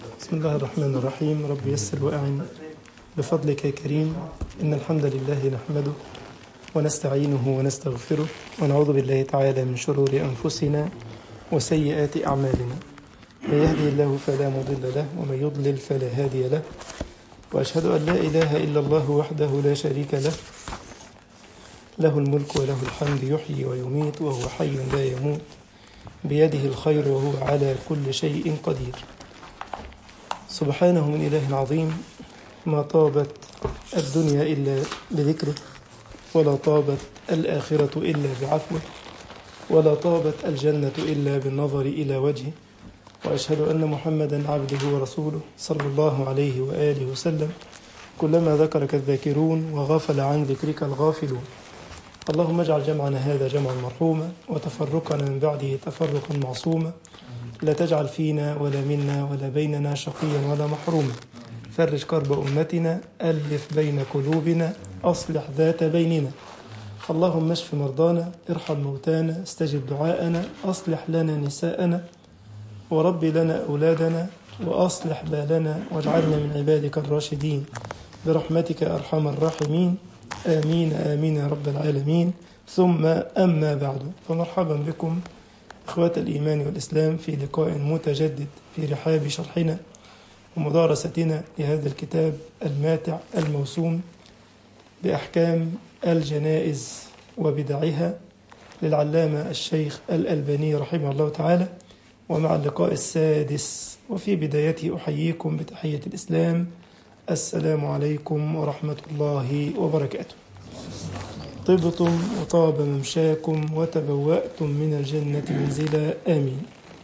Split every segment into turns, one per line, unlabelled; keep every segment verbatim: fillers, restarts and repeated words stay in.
بسم الله الرحمن الرحيم. رب يسر وأعن بفضلك يا كريم. إن الحمد لله نحمده ونستعينه ونستغفره ونعوذ بالله تعالى من شرور أنفسنا وسيئات أعمالنا. من يهدي الله فلا مضل له ومن يضلل فلا هادي له، وأشهد أن لا إله إلا الله وحده لا شريك له، له الملك وله الحمد، يحيي ويميت وهو حي لا يموت، بيده الخير وهو على كل شيء قدير. سبحانه من إله عظيم، ما طابت الدنيا إلا بذكره، ولا طابت الآخرة إلا بعفوه، ولا طابت الجنة إلا بالنظر إلى وجهه. وأشهد أن محمدا عبده ورسوله صلى الله عليه وآله وسلم. كلما ذكرك الذاكرون وغفل عن ذكرك الغافلون. اللهم اجعل جمعنا هذا جمعا مرحوما، وتفرقنا من بعده تفرقا معصوما. لا تجعل فينا ولا منا ولا بيننا شقيا ولا محروما. فرج كرب أمتنا، ألف بين قلوبنا، أصلح ذات بيننا. اللهم اشف مرضانا، ارحم موتانا، استجب دعاءنا، أصلح لنا نساءنا، ورب لنا أولادنا، وأصلح بالنا، واجعلنا من عبادك الراشدين برحمتك أرحم الراحمين. آمين آمين يا رب العالمين. ثم أما بعد، فمرحبا بكم إخوة الإيمان والإسلام في لقاء متجدد في رحاب شرحنا ومدارستنا لهذا الكتاب الماتع الموسوم بأحكام الجنائز وبدعها للعلامة الشيخ الألباني رحمه الله تعالى. ومع اللقاء السادس، وفي بدايته أحييكم بتحية الإسلام: السلام عليكم ورحمة الله وبركاته. طبتم وطاب ممشاكم وتبوأتم من الجنة منزلا. آمين.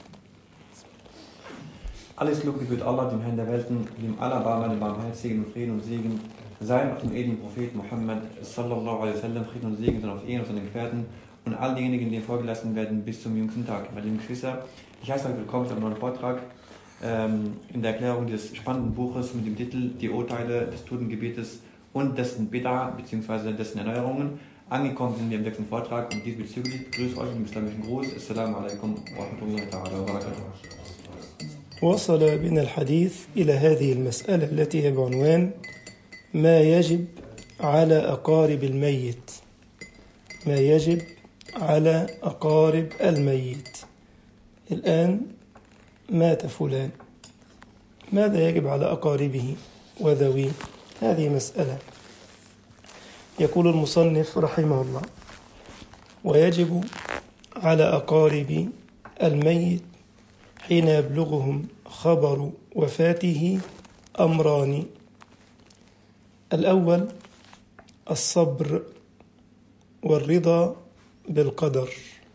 Alles Lob gebührt Allah, dem Herrn der Welten, dem Allerbarmer, dem Barmherzigen, und Frieden und Segen sei auf dem edlen Propheten Muhammad sallallahu alaihi wasallam, Frieden und Segen sind auf ihn und seinen Gefährten und all diejenigen, die vorgelassen werden bis zum jüngsten Tag. Meine lieben Geschwister, ich heiße euch willkommen zu einem neuen Vortrag ähm, in der Erklärung des spannenden Buches mit dem Titel Die Urteile des Totengebietes und dessen Bid'a bzw. dessen Erneuerungen. Angekommen sind wir im sechsten Vortrag und diesbezüglich begrüße euch im islamischen Gruß. Assalamu alaikum wa rahmatullahi wa barakatuh.
وصل بنا الحديث إلى هذه المسألة التي هي بعنوان ما يجب على أقارب الميت. ما يجب على أقارب الميت. الآن مات فلان، ماذا يجب على أقاربه وذويه؟ هذه مسألة. يقول المصنف رحمه الله: ويجب على أقارب الميت حين يبلغهم خبر وفاته أمران. الأول الصبر والرضا بالقدر.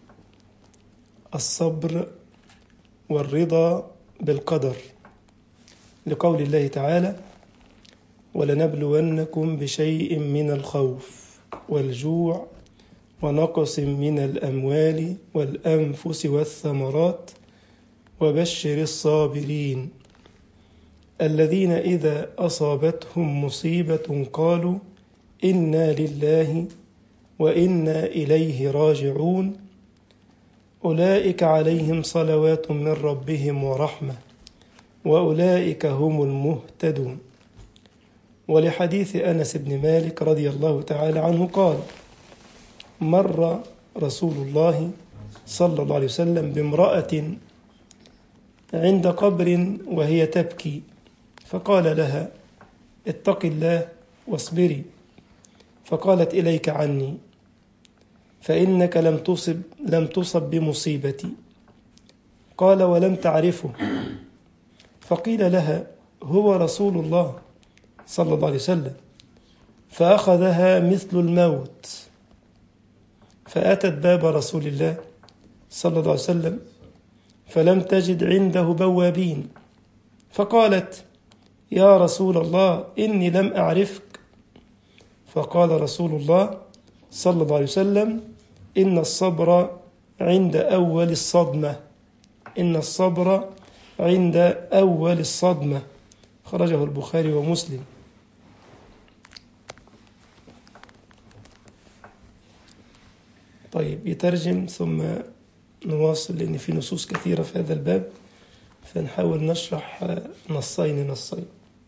الصبر والرضا بالقدر، لقول الله تعالى: ولنبلونكم بشيء من الخوف والجوع ونقص من الأموال والأنفس والثمرات وبشر الصابرين الذين إذا أصابتهم مصيبة قالوا إنا لله وإنا إليه راجعون أولئك عليهم صلوات من ربهم ورحمة وأولئك هم المهتدون. ولحديث أنس بن مالك رضي الله تعالى عنه قال: مر رسول الله صلى الله عليه وسلم بامرأة عند قبر وهي تبكي، فقال لها: اتق الله واصبري. فقالت: إليك عني، فإنك لم تصب لم تصب بمصيبتي. قال: ولم تعرفه؟ فقيل لها: هو رسول الله صلى الله عليه وسلم. فأخذها مثل الموت، فأتت باب رسول الله صلى الله عليه وسلم فلم تجد عنده بوابين، فقالت: يا رسول الله إني لم أعرفك. فقال رسول الله صلى الله عليه وسلم: إن الصبر عند أول الصدمة. إن الصبر عند أول الصدمة. خرجه البخاري ومسلم. طيب، يترجم ثم نواصل لأن في نصوص كثيرة في هذا الباب. فنحاول نشرح نصين نصين.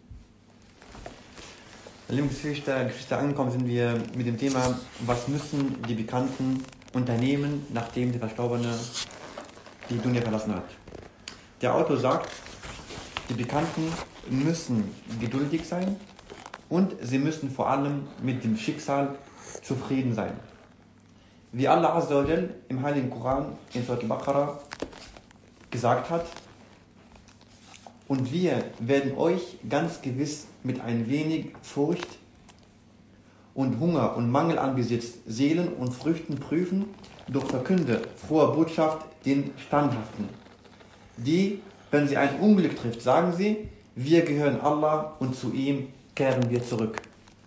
Liebe Geschwister, Geschwister, angekommen sind wir mit dem Thema, was müssen die Bekannten unternehmen, nachdem der Verstorbene die Dunya verlassen hat. Der Autor sagt, die Bekannten müssen geduldig sein und sie müssen vor allem mit dem Schicksal zufrieden sein. Wie Allah Azza wa Jal im Heiligen Koran in Surat al-Baqarah gesagt hat, und wir werden euch ganz gewiss mit ein wenig Furcht und Hunger und Mangel an Besitz, Seelen und Früchten prüfen, durch Verkünde froher Botschaft den Standhaften. Die, wenn sie ein Unglück trifft, sagen sie, wir gehören Allah und zu ihm kehren wir zurück.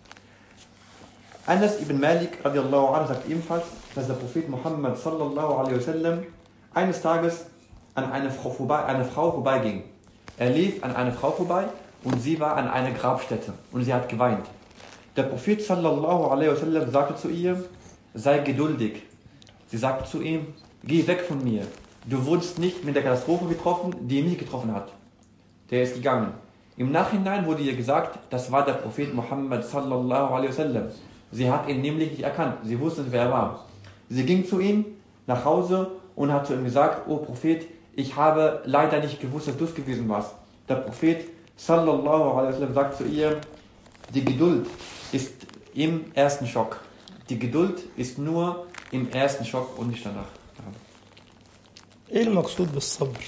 Anas ibn Malik radiallahu anhu sagt ebenfalls, dass der Prophet Muhammad sallallahu alaihi wasallam eines Tages an eine Frau, vorbei, eine Frau vorbeiging. Er lief an eine Frau vorbei und sie war an einer Grabstätte und sie hat geweint. Der Prophet sallallahu alaihi wasallam sagte zu ihr, sei geduldig. Sie sagte zu ihm, geh weg von mir. Du wurdest nicht mit der Katastrophe getroffen, die mich getroffen hat. Der ist gegangen. Im Nachhinein wurde ihr gesagt, das war der Prophet Muhammad sallallahu alaihi wasallam. Sie hat ihn nämlich nicht erkannt. Sie wusste nicht, wer er war. Sie ging zu ihm nach Hause und hat zu ihm gesagt, O Prophet, ich habe leider nicht gewusst, dass du es gewesen warst. Der Prophet sallallahu alaihi wasallam sagt zu ihr, die Geduld ist im ersten Schock. Die Geduld ist nur im ersten Schock und nicht danach.
إيه المقصود بالصبر؟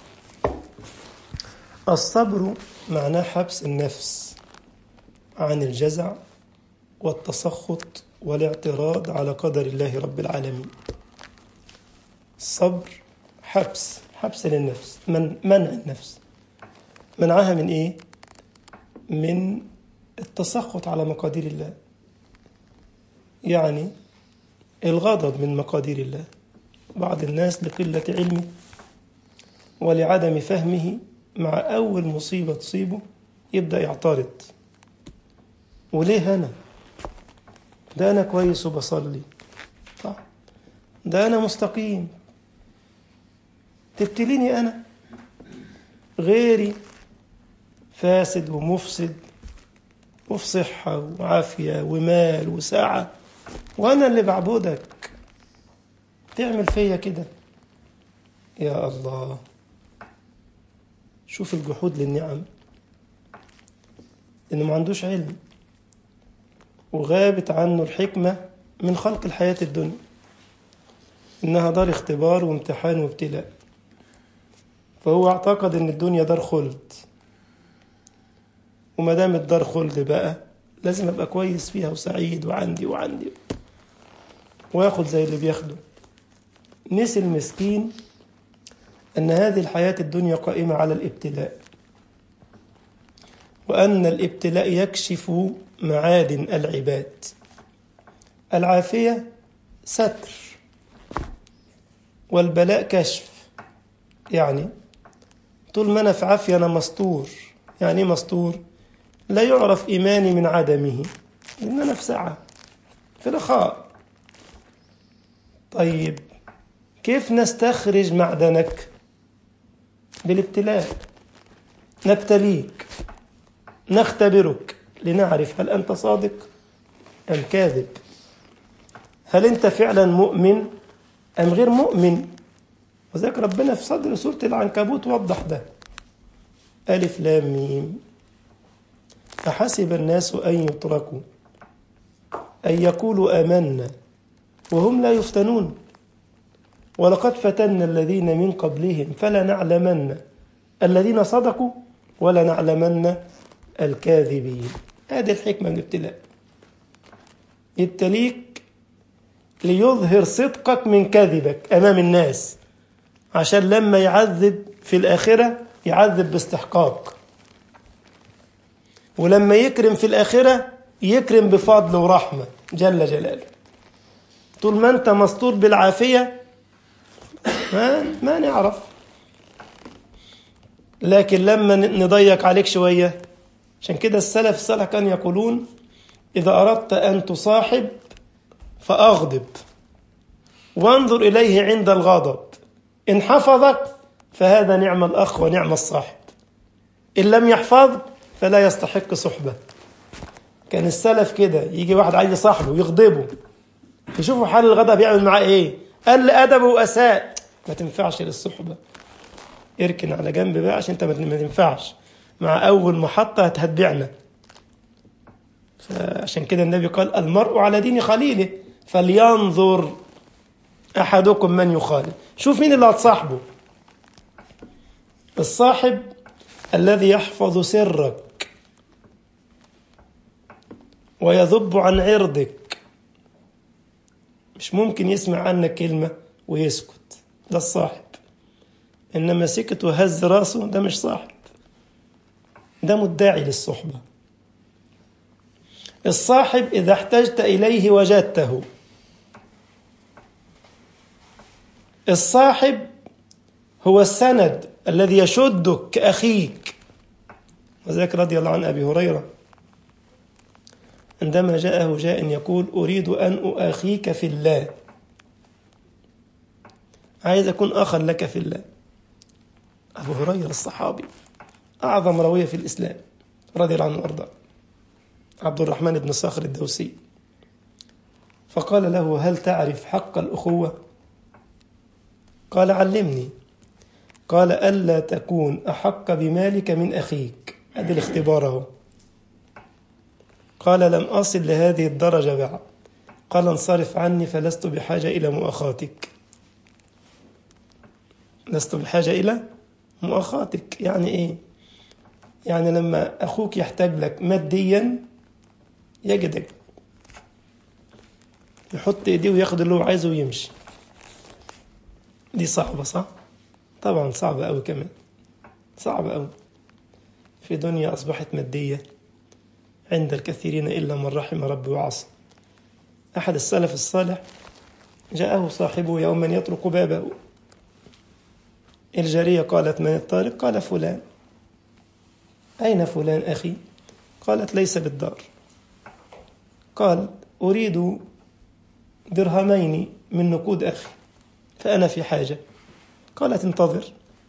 الصبر معناه حبس النفس عن الجزع والتسخط والاعتراض على قدر الله رب العالمين. الصبر حبس حبس للنفس، من منع النفس، منعها من إيه؟ من التسخط على مقادير الله، يعني الغضب من مقادير الله. بعض الناس لقلة علمه ولعدم فهمه مع أول مصيبة تصيبه يبدأ يعترض، وليه أنا؟ ده أنا كويس وبصلي، صح؟ ده أنا مستقيم، تبتليني أنا؟ غيري فاسد ومفسد وفي صحة وعافية ومال وسعة، وأنا اللي بعبدك تعمل فيا كده؟ يا الله، شوف الجحود للنعم، إنه ما عندوش علم وغابت عنه الحكمة من خلق الحياة الدنيا، إنها دار اختبار وامتحان وابتلاء، فهو اعتقد إن الدنيا دار خلد، وما دام الدار خلد بقى لازم أبقى كويس فيها وسعيد وعندي وعندي وياخد زي اللي بياخده. نسي المسكين أن هذه الحياة الدنيا قائمة على الابتلاء، وأن الابتلاء يكشف معادن العباد. العافية ستر والبلاء كشف، يعني طول ما أنا في عافية أنا مستور. يعني مستور؟ لا يعرف إيماني من عدمه، لأن أنا في سعة في رخاء. طيب كيف نستخرج معدنك؟ بالابتلاء. نبتليك، نختبرك لنعرف هل أنت صادق أم كاذب، هل أنت فعلا مؤمن أم غير مؤمن. وذلك ربنا في صدر سورة العنكبوت وضح ده، ألف لام ميم، أحسب الناس أن يتركوا أن يقولوا آمنا وهم لا يفتنون ولقد فتنا الذين من قبلهم فلنعلمن الذين صدقوا ولنعلمن الكاذبين. هذه الحكمة من الابتلاء، يبتليك ليظهر صدقك من كذبك أمام الناس، عشان لما يعذب في الآخرة يعذب باستحقاق، ولما يكرم في الآخرة يكرم بفضل ورحمة جل جلاله. طول ما أنت مستور بالعافية ما, ما نعرف، لكن لما نضيق عليك شوية. عشان كده السلف الصالح كان يقولون إذا أردت أن تصاحب فأغضب وانظر إليه عند الغضب، إن حفظك فهذا نعم الأخ ونعم الصاحب. إن لم يحفظ فلا يستحق صحبة. كان السلف كده، يجي واحد عايز صاحبه يغضبه، يشوفوا حال الغضب يعمل معاه ايه، قال أدبه وأساء، ما تنفعش للصحبة. اركن على جنب بقى عشان انت ما تنفعش، مع أول محطة هتبيعنا. فعشان كده النبي قال المرء على دين خليله فلينظر أحدكم من يخالف. شوف مين اللي هتصاحبه. الصاحب الذي يحفظ سرك ويذب عن عرضك، مش ممكن يسمع عنك كلمة ويسكت، ده الصاحب. إنما سكت وهز راسه ده مش صاحب، ده مدعي للصحبة. الصاحب إذا احتجت إليه وجدته. الصاحب هو السند الذي يشدك كأخيك. وذلك رضي الله عن أبي هريرة عندما جاءه جاء يقول أريد أن أؤاخيك في الله، عايز أكون أخا لك في الله. أبو هريرة الصحابي أعظم راوية في الإسلام رضي الله عنه وأرضاه، عبد الرحمن بن صخر الدوسي. فقال له هل تعرف حق الأخوة؟ قال علمني. قال ألا تكون أحق بمالك من أخيك. هذا الاختبار. قال لم أصل لهذه الدرجة بعد. قال انصرف عني فلست بحاجة إلى مؤاخاتك. لست بحاجة إلى مؤاخاتك يعني إيه؟ يعني لما أخوك يحتاج لك ماديا يجدك، يحط إيديه وياخد اللي هو عايزه ويمشي. دي صعبة صح؟ طبعا صعبة أوي، كمان صعبة أوي في دنيا أصبحت مادية عند الكثيرين إلا من رحم ربي وعصى. أحد السلف الصالح جاءه صاحبه يوما يطرق بابه. الجارية قالت من الطارق؟ قال فلان. أين فلان أخي؟ قالت ليس بالدار. قال أريد درهمين من نقود أخي فأنا في حاجة. قالت انتظر.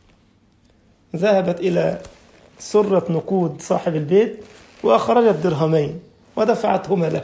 ذهبت إلى سرة نقود صاحب البيت وأخرجت درهمين ودفعتهما له.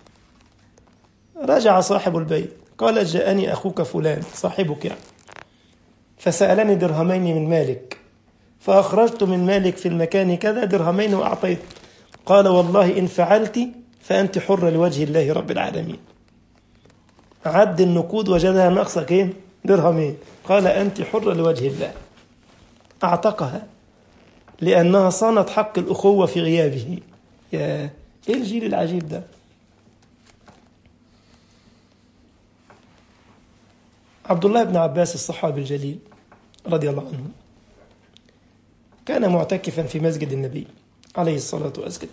رجع صاحب البيت قال جاءني أخوك فلان صاحبك يعني، فسألني درهمين من مالك، فأخرجت من مالك في المكان كذا درهمين وأعطيت. قال والله إن فعلت فأنت حرة لوجه الله رب العالمين. عد النقود وجدها ناقصك إيه؟ درهمين. قال أنت حرة لوجه الله. أعتقها لأنها صانت حق الأخوة في غيابه. يا إيه الجيل العجيب ده. عبد الله بن عباس الصحابي الجليل رضي الله عنه كان معتكفا في مسجد النبي عليه الصلاة والسلام.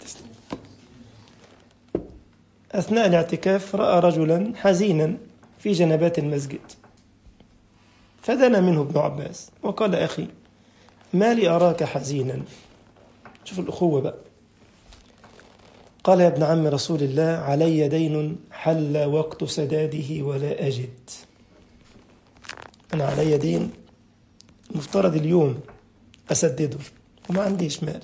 أثناء الاعتكاف رأى رجلا حزينا في جنبات المسجد، فدنا منه ابن عباس وقال أخي ما لي أراك حزينا؟ شوف الأخوة بقى. قال يا ابن عم رسول الله علي دين حل وقت سداده ولا أجد. أنا علي دين مفترض اليوم أسدده وما عنديش مال.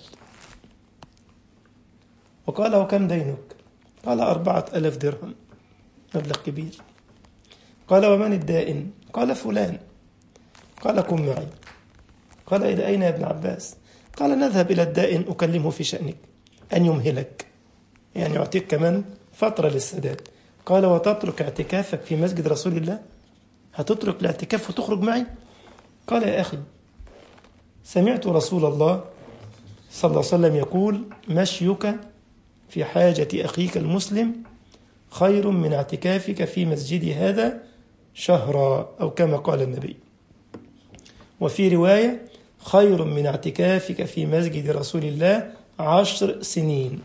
وقال وكم دينك؟ قال أربعة ألف درهم، مبلغ كبير. قال ومن الدائن؟ قال فلان. قال كن معي. قال إلى أين يا ابن عباس؟ قال نذهب إلى الدائن أكلمه في شأنك أن يمهلك، يعني يعطيك كمان فترة للسداد. قال وتترك اعتكافك في مسجد رسول الله؟ هتترك الاعتكاف وتخرج معي؟ قال يا أخي سمعت رسول الله صلى الله عليه وسلم يقول مشيك في حاجة أخيك المسلم خير من اعتكافك في مسجدي هذا شهرا، أو كما قال النبي. وفي رواية خير من اعتكافك في مسجد رسول الله عشر سنين.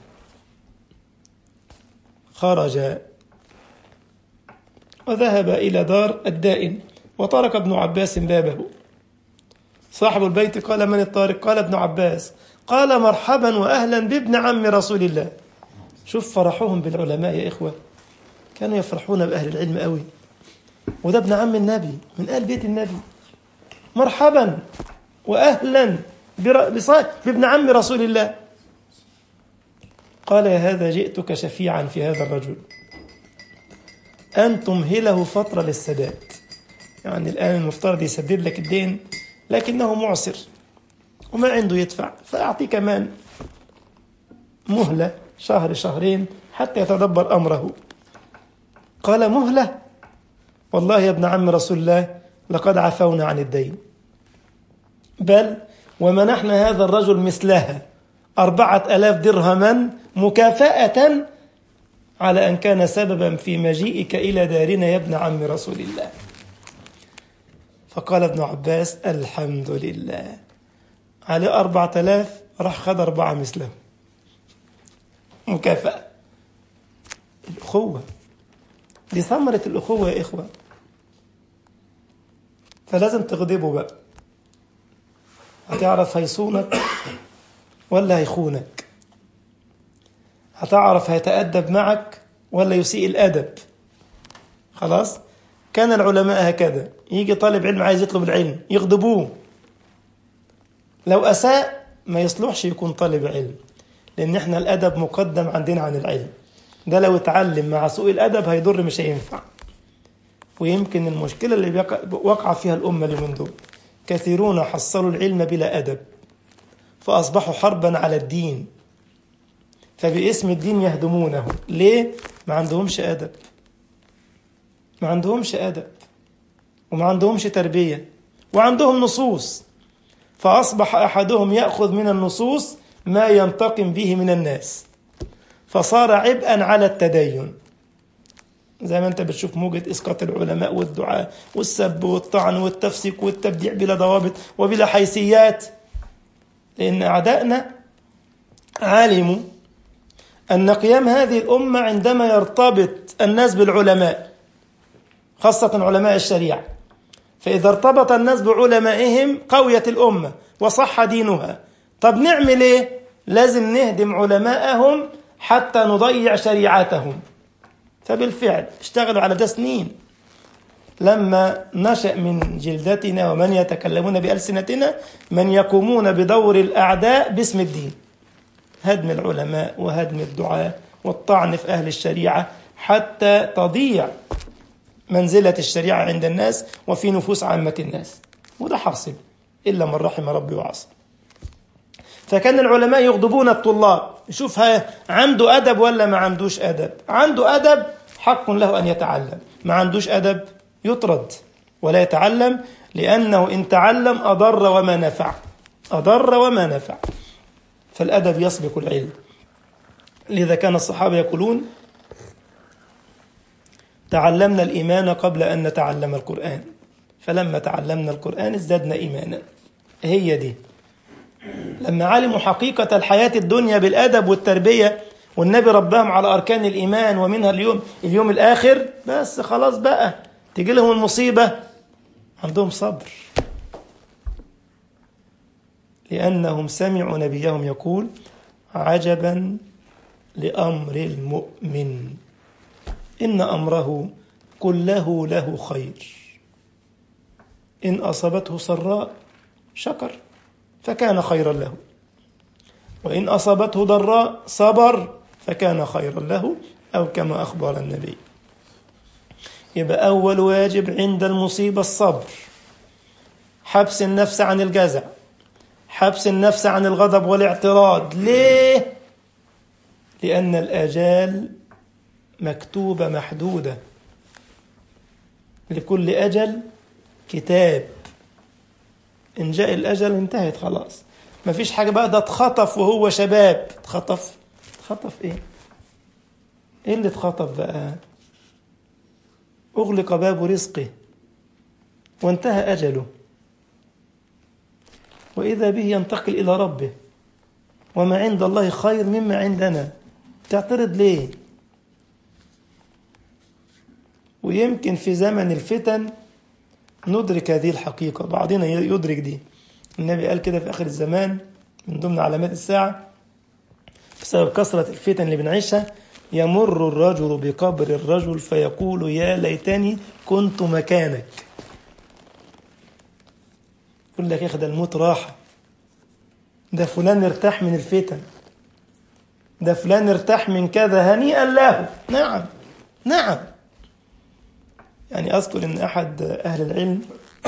خرج وذهب إلى دار الدائن وطرق ابن عباس بابه. صاحب البيت قال من الطارق؟ قال ابن عباس. قال مرحبا وأهلا بابن عم رسول الله. شوف فرحهم بالعلماء يا إخوة، كانوا يفرحون بأهل العلم قوي. وده ابن عم النبي من آل بيت النبي. مرحبا وأهلا بابن عم رسول الله. قال يا هذا جئتك شفيعا في هذا الرجل أن تمهله فترة للسداد، يعني الآن المفترض يسدد لك الدين لكنه معسر وما عنده يدفع، فأعطيه كمان مهلة شهر شهرين حتى يتدبر أمره. قال مهلة؟ والله يا ابن عم رسول الله لقد عفونا عن الدين، بل ومنحنا هذا الرجل مثلها أربعة ألاف درهما مكافأة على أن كان سببا في مجيئك إلى دارنا يا ابن عم رسول الله. فقال ابن عباس الحمد لله، على أربعة ألاف راح خد أربعة مثله مكافأة. الأخوة دي ثمرة الأخوة يا إخوة، فلازم تغضبه بقى، هتعرف هيصونك ولا هيخونك، هتعرف هيتأدب معك ولا يسيء الأدب. خلاص، كان العلماء هكذا، يجي طالب علم عايز يطلب العلم يغضبوه، لو أساء ما يصلحش يكون طالب علم، لأن احنا الأدب مقدم عندنا عن العلم. ده لو اتعلم مع سوء الأدب هيضر مش هينفع. ويمكن المشكلة اللي وقع فيها الأمة اليومين دول، كثيرون حصلوا العلم بلا أدب فأصبحوا حربا على الدين، فباسم الدين يهدمونه. ليه؟ ما عندهمش أدب، ما عندهمش أدب وما عندهمش تربية، وعندهم نصوص، فأصبح أحدهم يأخذ من النصوص ما ينتقم به من الناس، فصار عبئا على التدين. زي ما أنت بتشوف موجة إسقاط العلماء والدعاء والسب والطعن والتفسيق والتبديع بلا ضوابط وبلا حيثيات، لأن أعدائنا علموا أن قيام هذه الأمة عندما يرتبط الناس بالعلماء، خاصة علماء الشريعة، فإذا ارتبط الناس بعلمائهم قويت الأمة وصح دينها. طب نعمل إيه؟ لازم نهدم علماءهم حتى نضيع شريعتهم. فبالفعل اشتغلوا على ده سنين، لما نشأ من جلدتنا ومن يتكلمون بألسنتنا من يقومون بدور الأعداء باسم الدين، هدم العلماء وهدم الدعاء والطعن في أهل الشريعة حتى تضيع منزلة الشريعة عند الناس وفي نفوس عامة الناس. وده حاصل إلا من رحم ربي وعصى. فكان العلماء يغضبون الطلاب، يشوف عنده أدب ولا ما عندوش أدب. عنده أدب حق له أن يتعلم، ما عندوش أدب يطرد ولا يتعلم، لأنه إن تعلم أضر وما نفع، أضر وما نفع. فالأدب يسبق العلم. لذا كان الصحابة يقولون تعلمنا الإيمان قبل أن نتعلم القرآن، فلما تعلمنا القرآن ازددنا إيمانا. هي دي لما علموا حقيقة الحياة الدنيا بالأدب والتربية، والنبي ربهم على أركان الإيمان ومنها اليوم اليوم الآخر، بس خلاص بقى تيجي لهم المصيبة عندهم صبر، لأنهم سمعوا نبيهم يقول عجبا لأمر المؤمن إن أمره كله له خير، إن أصابته سراء شكر فكان خيرا له، وإن أصابته ضراء صبر فكان خيرا له، أو كما أخبر النبي. يبقى أول واجب عند المصيبة الصبر، حبس النفس عن الجزع، حبس النفس عن الغضب والاعتراض. ليه؟ لأن الآجال مكتوبة محدودة، لكل أجل كتاب، إن جاء الأجل انتهت خلاص، ما فيش حاجة بقى ده اتخطف وهو شباب. اتخطف اتخطف إيه؟ إيه اللي اتخطف بقى؟ أغلق باب رزقه وانتهى أجله، وإذا به ينتقل إلى ربه، وما عند الله خير مما عندنا. تعترض ليه؟ ويمكن في زمن الفتن ندرك هذه الحقيقة، بعضنا يدرك دي. النبي قال كده في آخر الزمان من ضمن علامات الساعة بسبب كثرة الفتن اللي بنعيشها، يمر الرجل بقبر الرجل فيقول يا ليتني كنت مكانك. يقول لك يا أخي ده الموت راحة، ده فلان ارتاح من الفتن، ده فلان ارتاح من كذا، هنيئا له. نعم نعم. يعني أذكر أن أحد أهل العلم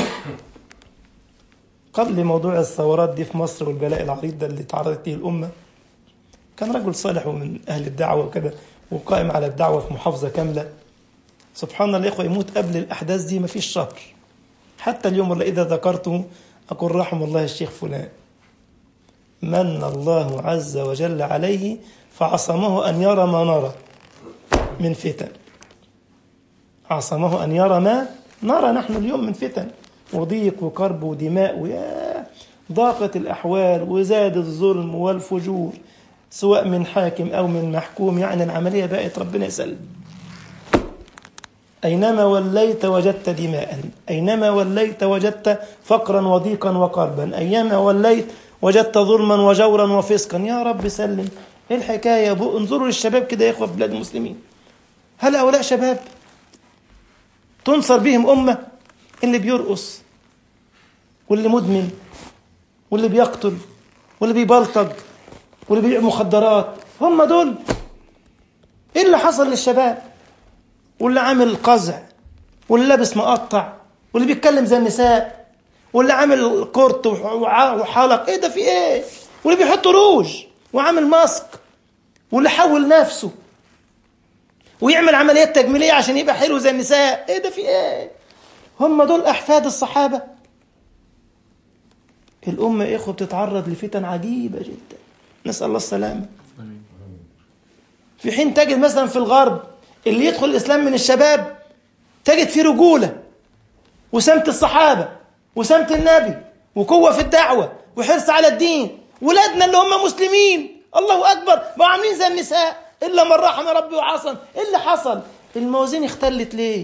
قبل موضوع الثورات دي في مصر والبلاء العريض ده اللي تعرضت له الأمة، كان رجل صالح ومن أهل الدعوة وكذا، وقائم على الدعوة في محافظة كاملة. سبحان الله يا إخوة، يموت قبل الأحداث دي ما فيش شهر. حتى اليوم والله إذا ذكرته أقول رحم الله الشيخ فلان، من الله عز وجل عليه فعصمه أن يرى ما نرى من فتن، عصمه أن يرى ما نرى نحن اليوم من فتن وضيق وكرب ودماء، ويا ضاقت الأحوال وزاد الظلم والفجور سواء من حاكم أو من محكوم. يعني العملية بقت ربنا يسلم. أينما وليت وجدت دماء، أينما وليت وجدت فقرا وضيقا وكربا، أينما وليت وجدت ظلما وجورا وفسقا. يا رب سلم. إيه الحكاية يا أبو؟ انظروا للشباب كده يا إخوة في بلاد المسلمين، هل هؤلاء شباب تنصر بهم أمة؟ اللي بيرقص واللي مدمن واللي بيقتل واللي بيبلطج واللي بيبيع مخدرات، هم دول. إيه اللي حصل للشباب؟ واللي عامل قزع واللي لابس مقطع واللي بيتكلم زي النساء واللي عامل كورت وحلق، ايه ده في ايه؟ واللي بيحط روج وعامل ماسك واللي حول نفسه ويعمل عمليات تجميلية عشان يبقى حلو زي النساء، ايه ده في ايه؟ هم دول احفاد الصحابة. الأمة يا إخوة بتتعرض لفتن عجيبة جدا، نسأل الله السلامة. في حين تجد مثلا في الغرب اللي يدخل الإسلام من الشباب تجد فيه رجولة وسمت الصحابة وسمت النبي وقوة في الدعوة وحرص على الدين. ولادنا اللي هم مسلمين الله أكبر بقوا عاملين زي النساء، إلا من رحم ربي وعصم. إيه اللي حصل؟ الموازين اختلت ليه؟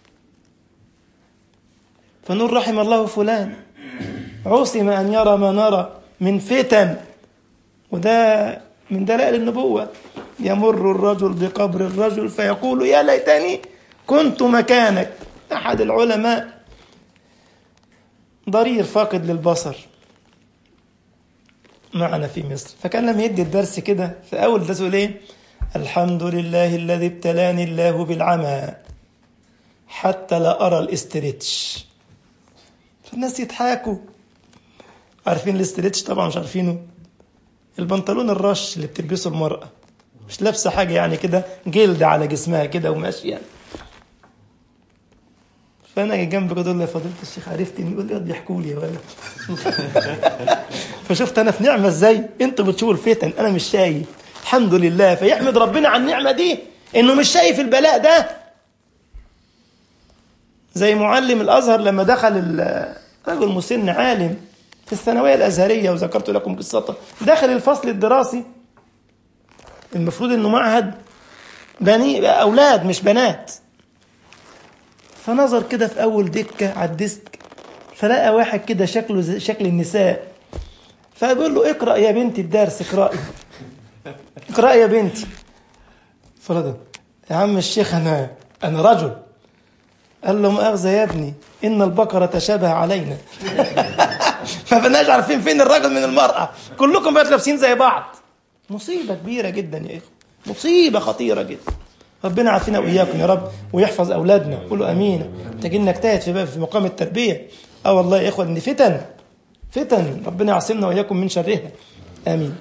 فنقول رحم الله فلان عصم أن يرى ما نرى من فتن، وده من دلائل النبوة. يمر الرجل بقبر الرجل فيقول يا ليتني كنت مكانك. أحد العلماء ضرير فاقد للبصر معنا في مصر، فكان لما يدي الدرس كده في أول درس يقول إيه؟ الحمد لله الذي ابتلاني الله بالعمى حتى لا أرى الاسترتش. فالناس يضحكوا. عارفين الاسترتش؟ طبعا مش عارفينه. البنطلون الرش اللي بتلبسه المرأة، مش لابسة حاجة يعني كده جلد على جسمها كده وماشية يعني. فأنا جاي جنبك أقول له يا فضيلة الشيخ عرفتني؟ يقول لي بيحكوا لي يا ولد. فشفت أنا في نعمة إزاي؟ أنتوا بتشوفوا الفتن أنا مش شايف، الحمد لله. فيحمد ربنا عن النعمة دي إنه مش شايف البلاء ده. زي معلم الأزهر لما دخل رجل مسن عالم في الثانوية الأزهرية، وذكرت لكم قصته، دخل الفصل الدراسي المفروض إنه معهد بني أولاد مش بنات، فنظر كده في أول دكة على الديسك فلقى واحد كده شكله زي شكل النساء، فبيقول له اقرأ يا بنتي الدرس، اقرأي اقرأي يا بنتي. فرد يا عم الشيخ أنا أنا رجل. قال له مؤاخذة يا ابني إن البقرة تشابه علينا. ما بناش عارفين فين الرجل من المرأة، كلكم بقت لابسين زي بعض. مصيبة كبيرة جدا يا إخوة، مصيبة خطيرة جدا. ربنا عافينا وإياكم يا رب ويحفظ أولادنا، قولوا أمين. محتاجين نجتهد في في مقام التربية. أه والله يا إخوة إن فتن فتن ربنا يعصمنا وإياكم من شرها، آمين.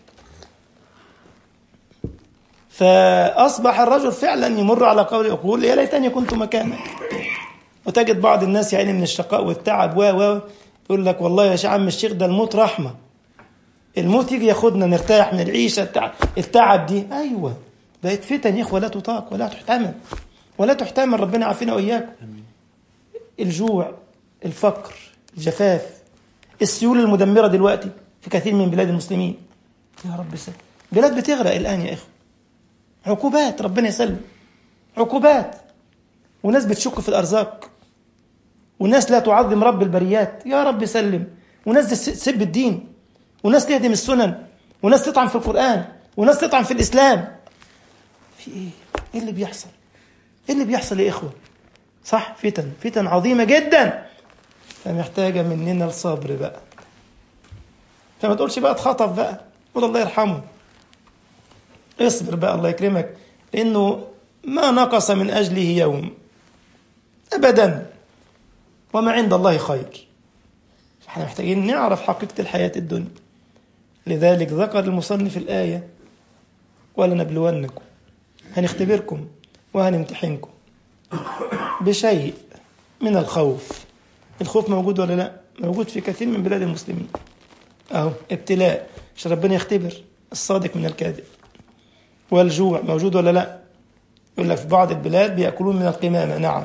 فأصبح الرجل فعلا يمر على قبر يقول يا ليتني كنت مكانك. وتجد بعض الناس يعني من الشقاء والتعب و و يقول لك والله يا عم الشيخ ده الموت رحمة، الموت يجي ياخدنا نرتاح من العيشة التعب, التعب دي. أيوة بقت فتن يا إخوة لا تطاق ولا تحتمل ولا تحتمل. ربنا عافينا وإياكم. الجوع، الفقر، الجفاف، السيول المدمرة دلوقتي في كثير من بلاد المسلمين. يا رب سلم، بلاد بتغرق الآن يا إخوة. عقوبات، ربنا يسلم، عقوبات. وناس بتشك في الأرزاق، وناس لا تعظم رب البريات، يا رب سلم. وناس تسب الدين، وناس تهدم السنن، وناس تطعن في القرآن، وناس تطعن في الإسلام. في إيه؟ إيه اللي بيحصل؟ إيه اللي بيحصل يا إخوة؟ صح، فتن فتن عظيمة جدا. فمحتاجة مننا الصبر بقى. فما تقولش بقى اتخطف بقى، قول الله يرحمه. اصبر بقى الله يكرمك، لأنه ما نقص من أجله يوم أبدا، وما عند الله خير. فاحنا محتاجين نعرف حقيقة الحياة الدنيا. لذلك ذكر المصنف الآية: ولنبلونكم، هنختبركم وهنمتحنكم بشيء من الخوف. الخوف موجود ولا لا؟ موجود في كثير من بلاد المسلمين. أهو ابتلاء عشان ربنا يختبر الصادق من الكاذب. والجوع موجود ولا لا؟ يقول لك في بعض البلاد بيأكلون من القمامة، نعم.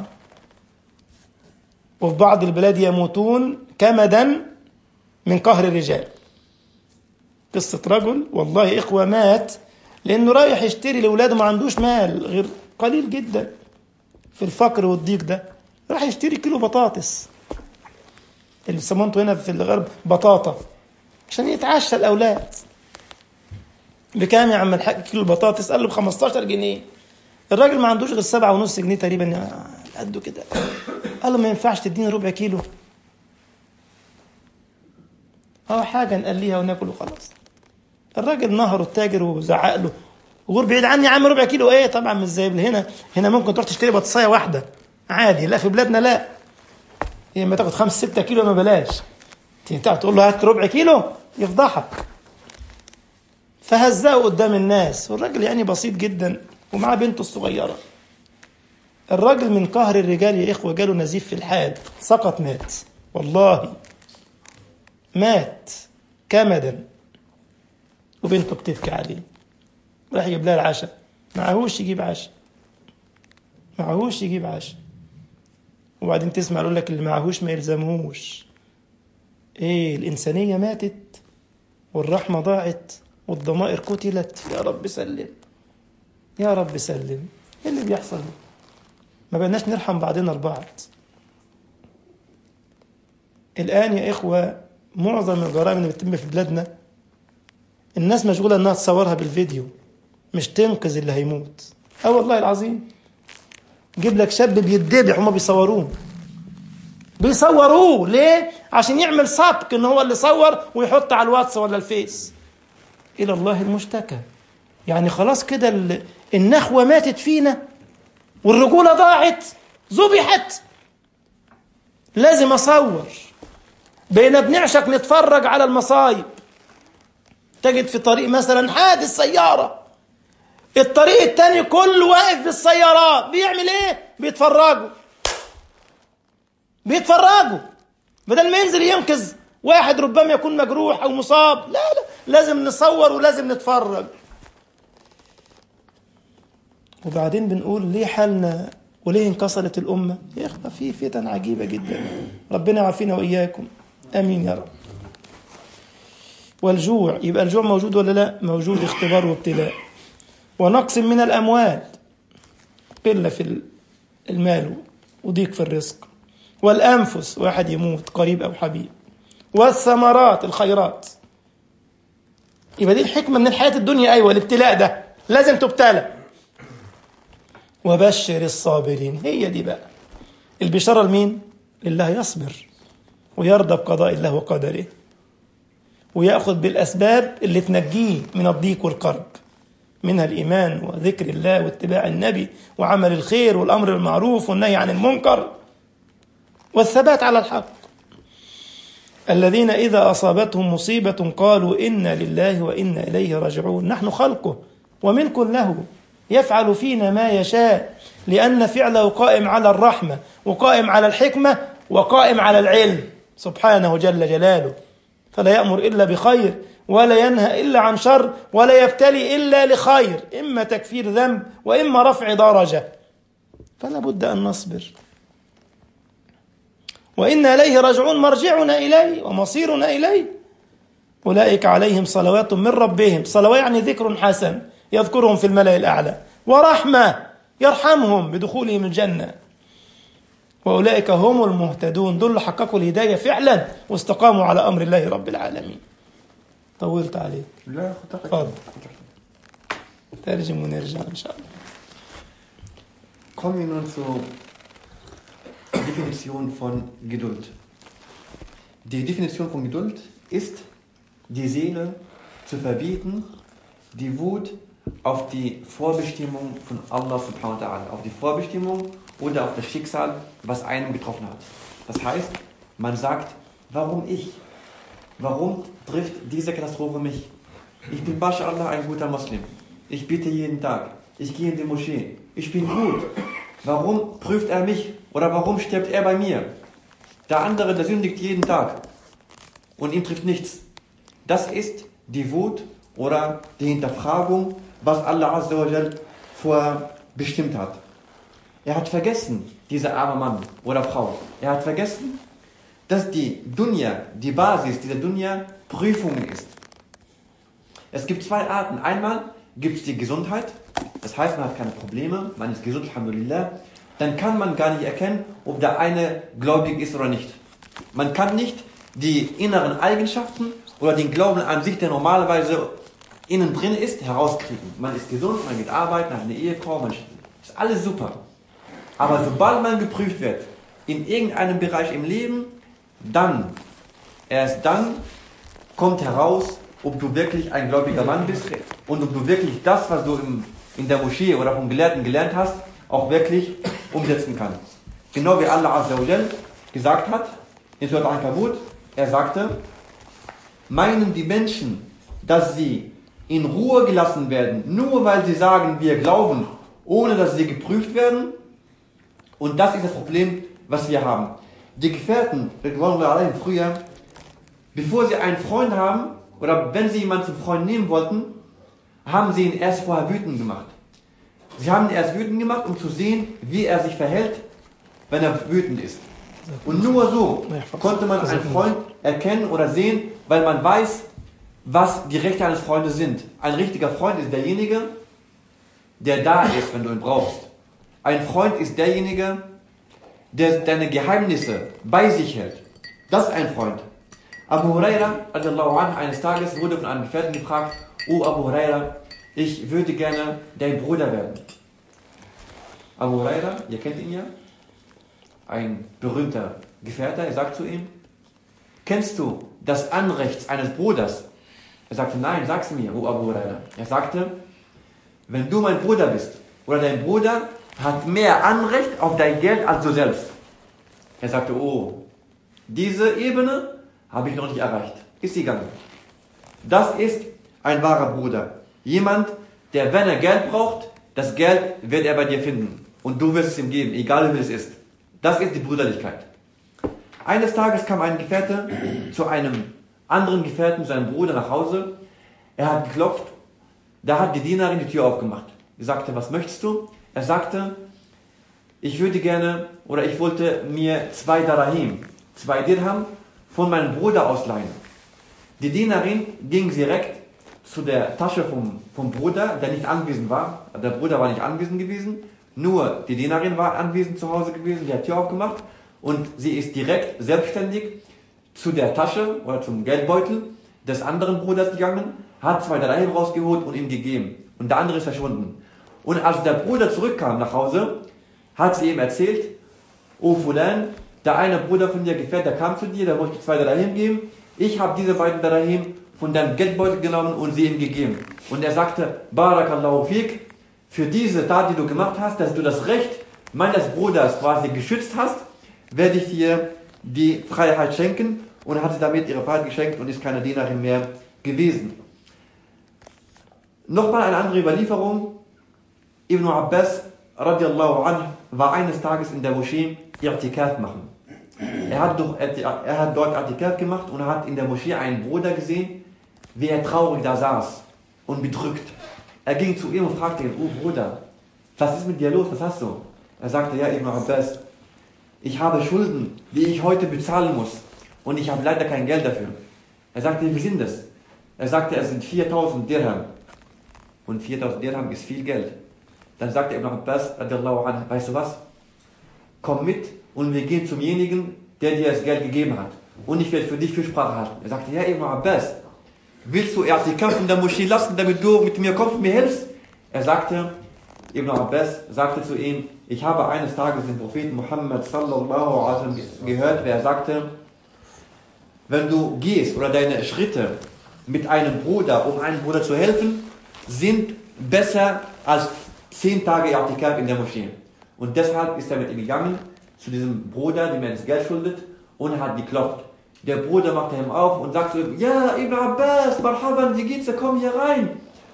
وفي بعض البلاد يموتون كمدا من قهر الرجال. قصة رجل والله إخوة مات لأنه رايح يشتري لأولاده، ما عندوش مال غير قليل جدا في الفقر والضيق ده، راح يشتري كيلو بطاطس اللي بيسموه هنا في الغرب بطاطا عشان يتعشى الأولاد. بكام يا عم الحاج كيلو البطاطس؟ قال له ب خمستاشر جنيه. الراجل ما عندوش غير سبعة ونص جنيه تقريبا قده كده. قال له ما ينفعش تديني ربع كيلو؟ اه حاجة نقليها وناكل وخلاص. الراجل نهره التاجر وزعق له: غور بعيد عني يا عم، ربع كيلو ايه؟ طبعا مش زي هنا. هنا ممكن تروح تشتري بطاطسايه واحده عادي، لا في بلادنا لا، هي ما تاخد خمسة ستة كيلو ما بلاش. تقول له هات ربع كيلو يفضحك. فهزقه قدام الناس، والراجل يعني بسيط جدا ومعاه بنته الصغيره. الراجل من قهر الرجال يا اخوه جاله نزيف في الحاد، سقط مات، والله مات كمدا، وبنته بتبكي عليه. راح يجيب لها العشاء، معهوش يجيب عشاء، معهوش يجيب عشاء. وبعدين تسمع يقول لك اللي معهوش ما يلزمهوش. ايه، الإنسانية ماتت والرحمة ضاعت والضمائر قتلت. يا رب سلم، يا رب سلم. ايه اللي بيحصل؟ ما بقناش نرحم بعضنا البعض. الآن يا إخوة معظم الجرائم اللي بتتم في بلادنا الناس مشغولة انها تصورها بالفيديو، مش تنقذ اللي هيموت. اه والله العظيم. جيب لك شاب بيتذبح وما بيصوروه، بيصوروه ليه؟ عشان يعمل سبق ان هو اللي صور ويحط على الواتس ولا الفيس. الى الله المشتكى. يعني خلاص كده النخوة ماتت فينا والرجولة ضاعت، ذبحت. لازم اصور. بقينا بنعشق نتفرج على المصايب. تجد في طريق مثلا حادث سيارة، الطريق التاني كله واقف بالسيارات، بيعمل ايه؟ بيتفرجوا بيتفرجوا بدل ما ينزل ينقذ واحد ربما يكون مجروح او مصاب. لا لا، لازم نصور ولازم نتفرج. وبعدين بنقول ليه حالنا وليه انكسرت الأمة؟ يا اخوة في فتن عجيبة جدا، ربنا يعافينا وإياكم، آمين يا رب. والجوع، يبقى الجوع موجود ولا لا؟ موجود، اختبار وابتلاء. ونقص من الأموال، قلة في المال وضيق في الرزق. والأنفس، واحد يموت قريب أو حبيب. والثمرات، الخيرات. يبقى دي الحكمة من الحياة الدنيا. أيوة الابتلاء ده لازم تبتلى. وبشر الصابرين، هي دي بقى البشارة. لمين؟ لله يصبر ويرضى بقضاء الله وقدره، ويأخذ بالأسباب اللي تنجيه من الضيق والكرب، منها الإيمان وذكر الله واتباع النبي وعمل الخير والأمر بالمعروف والنهي عن المنكر والثبات على الحق. الذين إذا أصابتهم مصيبة قالوا إنا لله وإنا إليه راجعون. نحن خلقه وملك له، يفعل فينا ما يشاء، لأن فعله قائم على الرحمة وقائم على الحكمة وقائم على العلم سبحانه جل جلاله. فلا يأمر إلا بخير ولا ينهى إلا عن شر ولا يبتلي إلا لخير، إما تكفير ذنب وإما رفع درجة. فلا بد أن نصبر. وإنا إليه راجعون، مرجعنا إليه ومصيرنا إليه. أولئك عليهم صلوات من ربهم، صلوات يعني ذكر حسن يذكرهم في الملأ الأعلى، ورحمة يرحمهم بدخولهم الجنة. وأولئك هم المهتدون، دول حققوا الهداية فعلا واستقاموا على أمر الله رب العالمين. طولت عليك.
لا
تفضل ترجم ونرجع إن شاء الله.
Kommen wir nun zur Definition von Geduld. Die Definition von Geduld ist, die Seele zu verbieten, die Wut auf die Vorbestimmung von Allah subhanahu wa ta'ala, auf die Vorbestimmung oder auf das Schicksal, was einem getroffen hat. Das heißt, man sagt, warum ich? Warum trifft diese Katastrophe mich? Ich bin Mashallah ein guter Muslim. Ich bete jeden Tag. Ich gehe in die Moschee. Ich bin gut. Warum prüft er mich? Oder warum stirbt er bei mir? Der andere, der sündigt jeden Tag. Und ihm trifft nichts. Das ist die Wut oder die Hinterfragung, was Allah Azza wa Jal vorbestimmt hat. Er hat vergessen, dieser arme Mann oder Frau, er hat vergessen, dass die Dunya, die Basis dieser Dunya, Prüfungen ist. Es gibt zwei Arten. Einmal gibt es die Gesundheit, das heißt, man hat keine Probleme, man ist gesund, alhamdulillah. Dann kann man gar nicht erkennen, ob der eine gläubig ist oder nicht. Man kann nicht die inneren Eigenschaften oder den Glauben an sich, der normalerweise innen drin ist, herauskriegen. Man ist gesund, man geht arbeiten, hat eine Ehefrau, man ist alles super. Aber sobald man geprüft wird, in irgendeinem Bereich im Leben, dann, erst dann, kommt heraus, ob du wirklich ein gläubiger Mann bist und ob du wirklich das, was du im, in der Moschee oder vom Gelehrten gelernt hast, auch wirklich umsetzen kannst. Genau wie Allah Azza wa Jal gesagt hat, in Surat Al-Ankabut, er sagte, meinen die Menschen, dass sie in Ruhe gelassen werden, nur weil sie sagen, wir glauben, ohne dass sie geprüft werden? Und das ist das Problem, was wir haben. Die Gefährten, früher, bevor sie einen Freund haben, oder wenn sie jemanden zum Freund nehmen wollten, haben sie ihn erst vorher wütend gemacht. Sie haben ihn erst wütend gemacht, um zu sehen, wie er sich verhält, wenn er wütend ist. Und nur so konnte man einen Freund erkennen oder sehen, weil man weiß, was die Rechte eines Freundes sind. Ein richtiger Freund ist derjenige, der da ist, wenn du ihn brauchst. Ein Freund ist derjenige, der deine Geheimnisse bei sich hält. Das ist ein Freund. Abu Huraira, eines Tages, wurde von einem Gefährten gefragt, oh Abu Huraira, ich würde gerne dein Bruder werden. Abu Huraira, ihr kennt ihn ja, ein berühmter Gefährter, er sagt zu ihm, kennst du das Anrecht eines Bruders? Er sagte, nein, sag's mir, oh Abu Huraira. Er sagte, wenn du mein Bruder bist, oder dein Bruder hat mehr Anrecht auf dein Geld als du selbst. Er sagte, oh, diese Ebene habe ich noch nicht erreicht. Ist gegangen. Das ist ein wahrer Bruder. Jemand, der, wenn er Geld braucht, das Geld wird er bei dir finden. Und du wirst es ihm geben, egal wie es ist. Das ist die Brüderlichkeit. Eines Tages kam ein Gefährte zu einem anderen Gefährten, seinem Bruder, nach Hause. Er hat geklopft. Da hat die Dienerin die Tür aufgemacht. Sie sagte, was möchtest du? Er sagte, ich würde gerne, oder ich wollte mir zwei Darahim, zwei Dirham von meinem Bruder ausleihen. Die Dienerin ging direkt zu der Tasche vom, vom Bruder, der nicht anwesend war. Der Bruder war nicht anwesend gewesen, nur die Dienerin war anwesend zu Hause gewesen, die hat die Tür aufgemacht und sie ist direkt selbstständig zu der Tasche oder zum Geldbeutel des anderen Bruders gegangen, hat zwei Darahim rausgeholt und ihm gegeben. Und der andere ist verschwunden. Und als der Bruder zurückkam nach Hause, hat sie ihm erzählt, oh Fulan, der eine Bruder von dir gefährt, der kam zu dir, der wollte zwei Darahim geben. Ich habe diese beiden Darahim von deinem Geldbeutel genommen und sie ihm gegeben. Und er sagte, Barakallahu fik, für diese Tat, die du gemacht hast, dass du das Recht meines Bruders quasi geschützt hast, werde ich dir die Freiheit schenken. Und hat sie damit ihre Freiheit geschenkt und ist keine Dienerin mehr gewesen. Nochmal eine andere Überlieferung. Ibn Abbas radiallahu anh war eines Tages in der Moschee I'tikaf machen. Er hat, durch, er hat dort I'tikaf gemacht und hat in der Moschee einen Bruder gesehen, wie er traurig da saß und bedrückt. Er ging zu ihm und fragte ihn, oh Bruder, was ist mit dir los, was hast du? Er sagte, ja Ibn Abbas, ich habe Schulden, die ich heute bezahlen muss und ich habe leider kein Geld dafür. Er sagte, wie sind das? Er sagte, es sind viertausend Dirham. Und viertausend Dirham ist viel Geld. Dann sagte Ibn Abbas, weißt du was? Komm mit und wir gehen zumjenigen, der dir das Geld gegeben hat. Und ich werde für dich Fürsprache halten. Er sagte, ja Ibn Abbas, willst du I'tikaf in der Moschee lassen, damit du mit mir kommst und mir hilfst? Er sagte, Ibn Abbas sagte zu ihm, ich habe eines Tages den Propheten Muhammad sallallahu alaihi wasallam gehört, wer sagte, wenn du gehst oder deine Schritte mit einem Bruder, um einem Bruder zu helfen, sind besser als zehn Tage I'tikaf in der Moschee. Und deshalb ist er mit ihm gegangen zu diesem Bruder, dem er das Geld schuldet, und hat geklopft. Der Bruder machte ihm auf und sagt zu ihm, ja, Ibn Abbas, Marhaban, wie geht's dir, komm hier rein.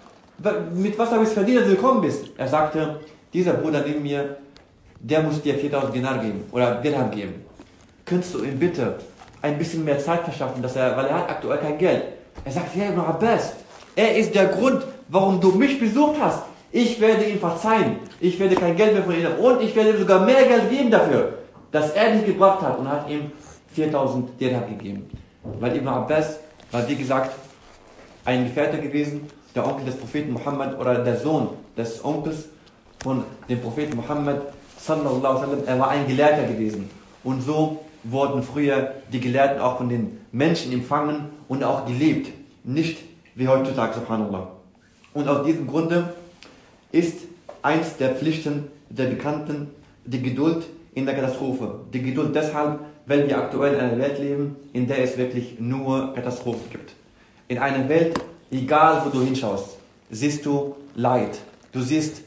Mit was habe ich es verdient, dass du gekommen bist? Er sagte, dieser Bruder neben mir, der muss dir viertausend Dinar geben, oder Dirham geben. Könntest du ihm bitte ein bisschen mehr Zeit verschaffen, dass er, weil er hat aktuell kein Geld. Er sagt, ja, Ibn Abbas, er ist der Grund, warum du mich besucht hast. Ich werde ihm verzeihen. Ich werde kein Geld mehr von ihm haben. Und ich werde ihm sogar mehr Geld geben dafür, dass er dich gebracht hat. Und hat ihm viertausend Dirham gegeben. Weil Ibn Abbas war, wie gesagt, ein Gefährte gewesen, der Onkel des Propheten Muhammad oder der Sohn des Onkels von dem Propheten Muhammad sallallahu alaihi wasallam. Er war ein Gelehrter gewesen. Und so wurden früher die Gelehrten auch von den Menschen empfangen und auch gelebt. Nicht wie heutzutage, subhanallah. Und aus diesem Grunde ist eins der Pflichten der Bekannten die Geduld in der Katastrophe. Die Geduld deshalb, weil wir aktuell in einer Welt leben, in der es wirklich nur Katastrophen gibt. In einer Welt, egal wo du hinschaust, siehst du Leid, du siehst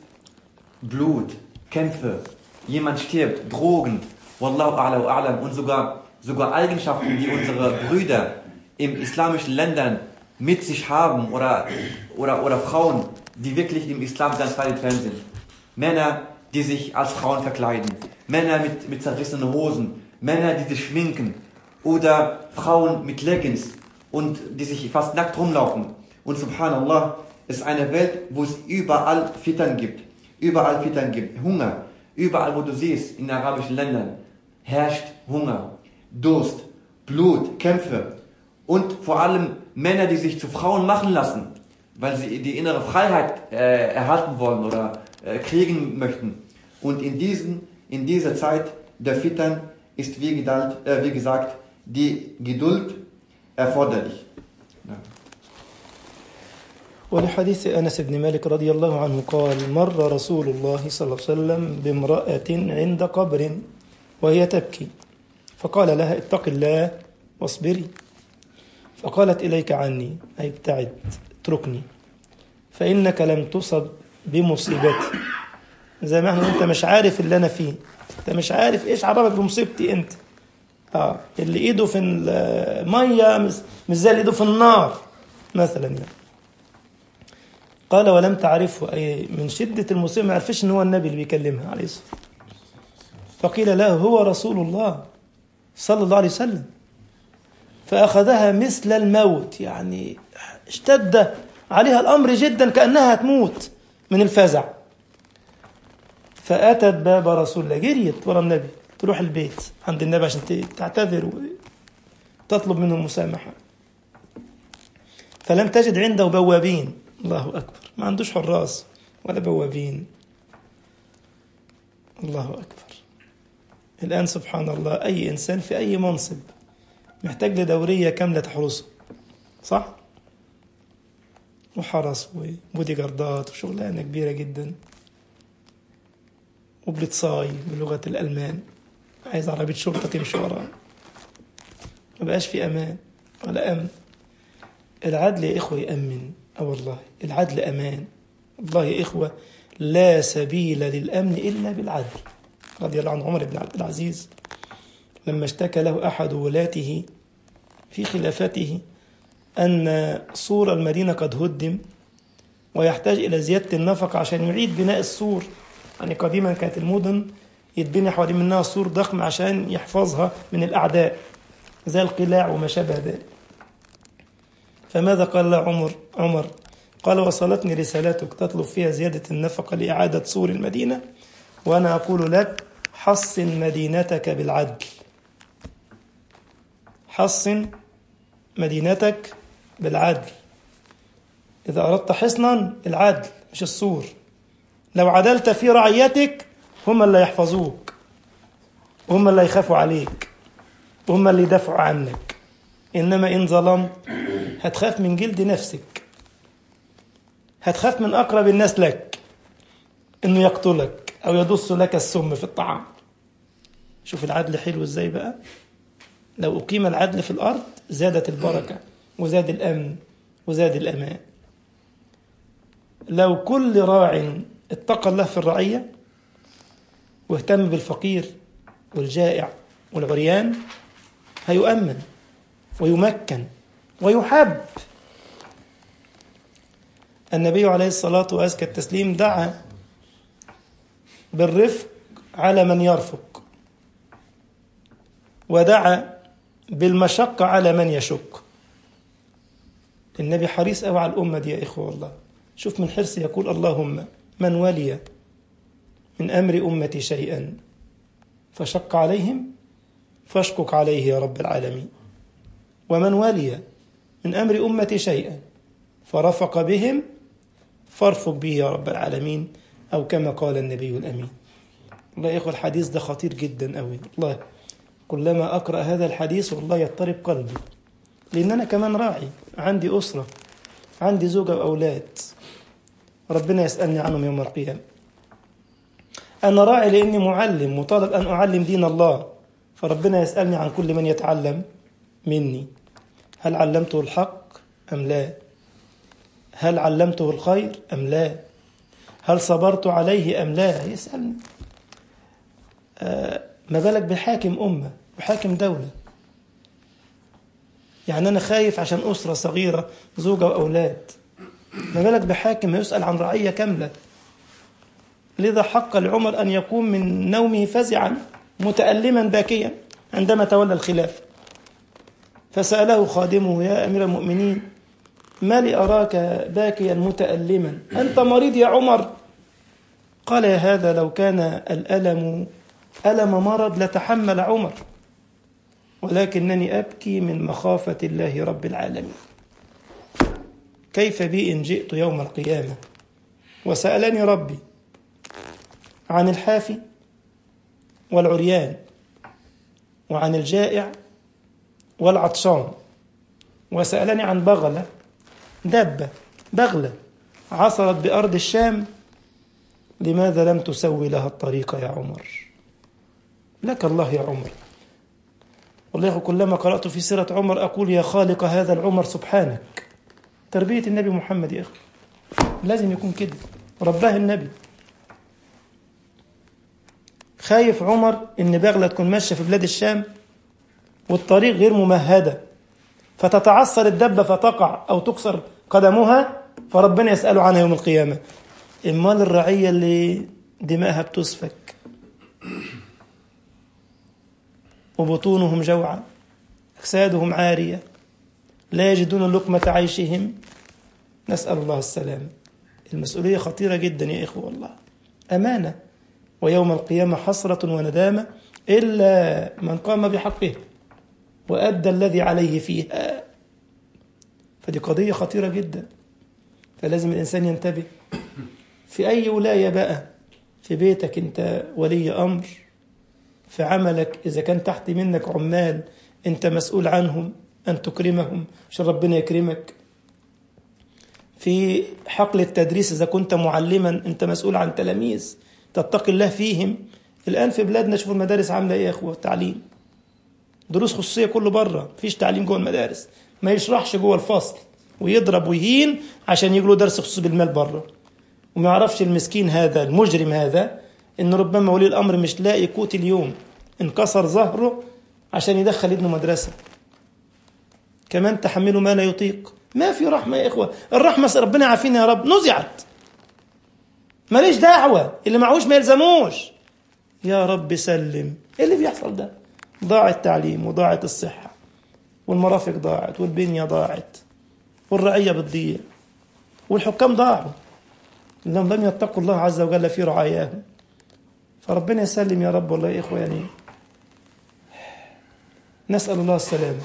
Blut, Kämpfe, jemand stirbt, Drogen, Wallahu a'la wa a'lam, und sogar, sogar Eigenschaften, die unsere Brüder in islamischen Ländern mit sich haben, oder, oder, oder Frauen, die wirklich im Islam ganz weit entfernt sind. Männer, die sich als Frauen verkleiden, Männer mit, mit zerrissenen Hosen, Männer, die sich schminken, oder Frauen mit Leggings und die sich fast nackt rumlaufen. Und subhanallah, es ist eine Welt, wo es überall Fitan gibt, überall Fitan gibt, Hunger, überall wo du siehst, in arabischen Ländern, herrscht Hunger, Durst, Blut, Kämpfe und vor allem Männer, die sich zu Frauen machen lassen, weil sie die innere Freiheit äh, erhalten wollen oder äh, kriegen möchten. Und in, diesen, in dieser Zeit der Fitan ist, wie, gedalt, äh, wie gesagt, die Geduld erforderlich. Ja.
ولحديث أنس بن مالك رضي الله عنه قال مر رسول الله صلى الله عليه وسلم بامرأة عند قبر وهي تبكي فقال لها اتق الله واصبري فقالت إليك عني أي ابتعد اتركني فإنك لم تصب بمصيبتي. زي ما احنا انت مش عارف اللي انا فيه، انت مش عارف ايش عرفك بمصيبتي انت. اه اللي ايده في الميه مش زي اللي ايده في النار مثلا يعني. قال ولم تعرفه، اي من شده المصيبه ما عرفش ان هو النبي اللي بيكلمها عليه الصلاه. فقيل له هو رسول الله صلى الله عليه وسلم، فاخذها مثل الموت، يعني اشتد عليها الامر جدا كانها تموت من الفزع. فأتت باب رسول الله، جريت ورا النبي تروح البيت عند النبي عشان تعتذر وتطلب منه المسامحة. فلم تجد عنده بوابين، الله أكبر، ما عندوش حراس ولا بوابين. الله أكبر. الآن سبحان الله أي إنسان في أي منصب محتاج لدورية كاملة تحرسه، صح؟ وحرس وبودي جاردات وشغلانة كبيرة جدا، وبلتصاي بلغة الألمان، عايز عربية شرطة تمشي وراه، ما بقاش في أمان ولا أمن. العدل يا إخوة يأمن، أو والله العدل أمان. الله يا إخوة لا سبيل للأمن إلا بالعدل. رضي الله عن عمر بن عبد العزيز لما اشتكى له أحد ولاته في خلافته أن سور المدينة قد هدم ويحتاج إلى زيادة النفقة عشان يعيد بناء السور. يعني قديما كانت المدن يتبني حوالين منها سور ضخم عشان يحفظها من الأعداء زي القلاع وما شابه ذلك. فماذا قال له عمر؟ عمر قال وصلتني رسالتك تطلب فيها زيادة النفقة لإعادة سور المدينة، وأنا أقول لك حصن مدينتك بالعدل. حصن مدينتك بالعدل. إذا أردت حصنا العدل مش السور. لو عدلت في رعيتك هم اللي يحفظوك، هم اللي يخافوا عليك، هم اللي يدافعوا عنك. إنما إن ظلمت هتخاف من جلد نفسك، هتخاف من أقرب الناس لك إنه يقتلك أو يدس لك السم في الطعام. شوف العدل حلو إزاي بقى. لو أقيم العدل في الأرض زادت البركة وزاد الأمن وزاد الأمان. لو كل راع اتقى الله في الرعية واهتم بالفقير والجائع والعريان هيؤمن ويمكن ويحب. النبي عليه الصلاة وأزكى التسليم دعا بالرفق على من يرفق، ودعا بالمشقة على من يشق. النبي حريص أوي على الأمة دي يا إخوة والله. شوف من حرص يقول اللهم من ولي من أمر أمتي شيئا فشق عليهم فاشقق عليه يا رب العالمين، ومن ولي من أمر أمتي شيئا فرفق بهم فارفق به يا رب العالمين، أو كما قال النبي الأمين. والله يا إخوة الحديث ده خطير جدا أوي والله. كلما أقرأ هذا الحديث والله يضطرب قلبي، لأن أنا كمان راعي، عندي أسرة، عندي زوجة وأولاد ربنا يسألني عنهم يوم القيامة. أنا راعي لأني معلم مطالب أن أعلم دين الله، فربنا يسألني عن كل من يتعلم مني. هل علمته الحق أم لا؟ هل علمته الخير أم لا؟ هل صبرت عليه أم لا؟ يسألني. آه ما بالك بحاكم أمة وحاكم دولة؟ يعني أنا خايف عشان أسرة صغيرة زوجة وأولاد، ما بالك بحاكم يسأل عن رعية كاملة. لذا حق لعمر أن يقوم من نومه فزعا متألما باكيا عندما تولى الخلافة، فسأله خادمه يا أمير المؤمنين ما لي أراك باكيا متألما، أنت مريض يا عمر؟ قال يا هذا لو كان الألم ألم مرض لتحمل عمر، ولكنني أبكي من مخافة الله رب العالمين. كيف بي إن جئت يوم القيامة وسألني ربي عن الحافي والعريان وعن الجائع والعطشان، وسألني عن بغلة دابة بغلة عثرت بأرض الشام، لماذا لم تسوي لها الطريق يا عمر؟ لك الله يا عمر. والله كلما قرأت في سيرة عمر أقول يا خالق هذا العمر سبحانك. تربية النبي محمد يا أخي لازم يكون كده، رباه النبي. خايف عمر إن بغلة تكون ماشية في بلاد الشام والطريق غير ممهدة فتتعثر الدبة فتقع أو تكسر قدمها، فربنا يسأله عنها يوم القيامة. إمال الرعية اللي دماءها بتسفك وبطونهم جوعا أجسادهم عارية لا يجدون لقمة عيشهم، نسأل الله السلام. المسؤولية خطيرة جدا يا إخوة والله، أمانة، ويوم القيامة حسرة وندامة إلا من قام بحقه وأدى الذي عليه فيها. فدي قضية خطيرة جدا، فلازم الإنسان ينتبه. في أي ولاية بقى، في بيتك أنت ولي أمر، في عملك إذا كان تحت منك عمال أنت مسؤول عنهم أن تكرمهم عشان ربنا يكرمك. في حقل التدريس إذا كنت معلما أنت مسؤول عن تلاميذ تتقي الله فيهم. الآن في بلادنا شوفوا المدارس عاملة إيه يا أخوة، التعليم دروس خصوصية كله بره، مفيش تعليم جوه المدارس، ما يشرحش جوه الفصل ويضرب ويهين عشان يجيله درس خصوصي بالمال بره. وما يعرفش المسكين هذا المجرم هذا إن ربما ولي الأمر مش لاقي قوت اليوم، انكسر ظهره عشان يدخل ابنه مدرسة، كمان تحمله ما لا يطيق. ما في رحمة يا إخوة، الرحمة ربنا عافينا يا رب نزعت، ماليش دعوة، اللي معهوش ما يلزموش. يا رب سلم. إيه اللي بيحصل ده؟ ضاع التعليم وضاعت الصحة والمرافق ضاعت والبنية ضاعت والرعية بتضيع والحكام ضاعوا لأنهم لم يتقوا الله عز وجل في رعاياهم. فربنا يسلم يا رب والله يا إخوة. يعني نسأل الله السلامة،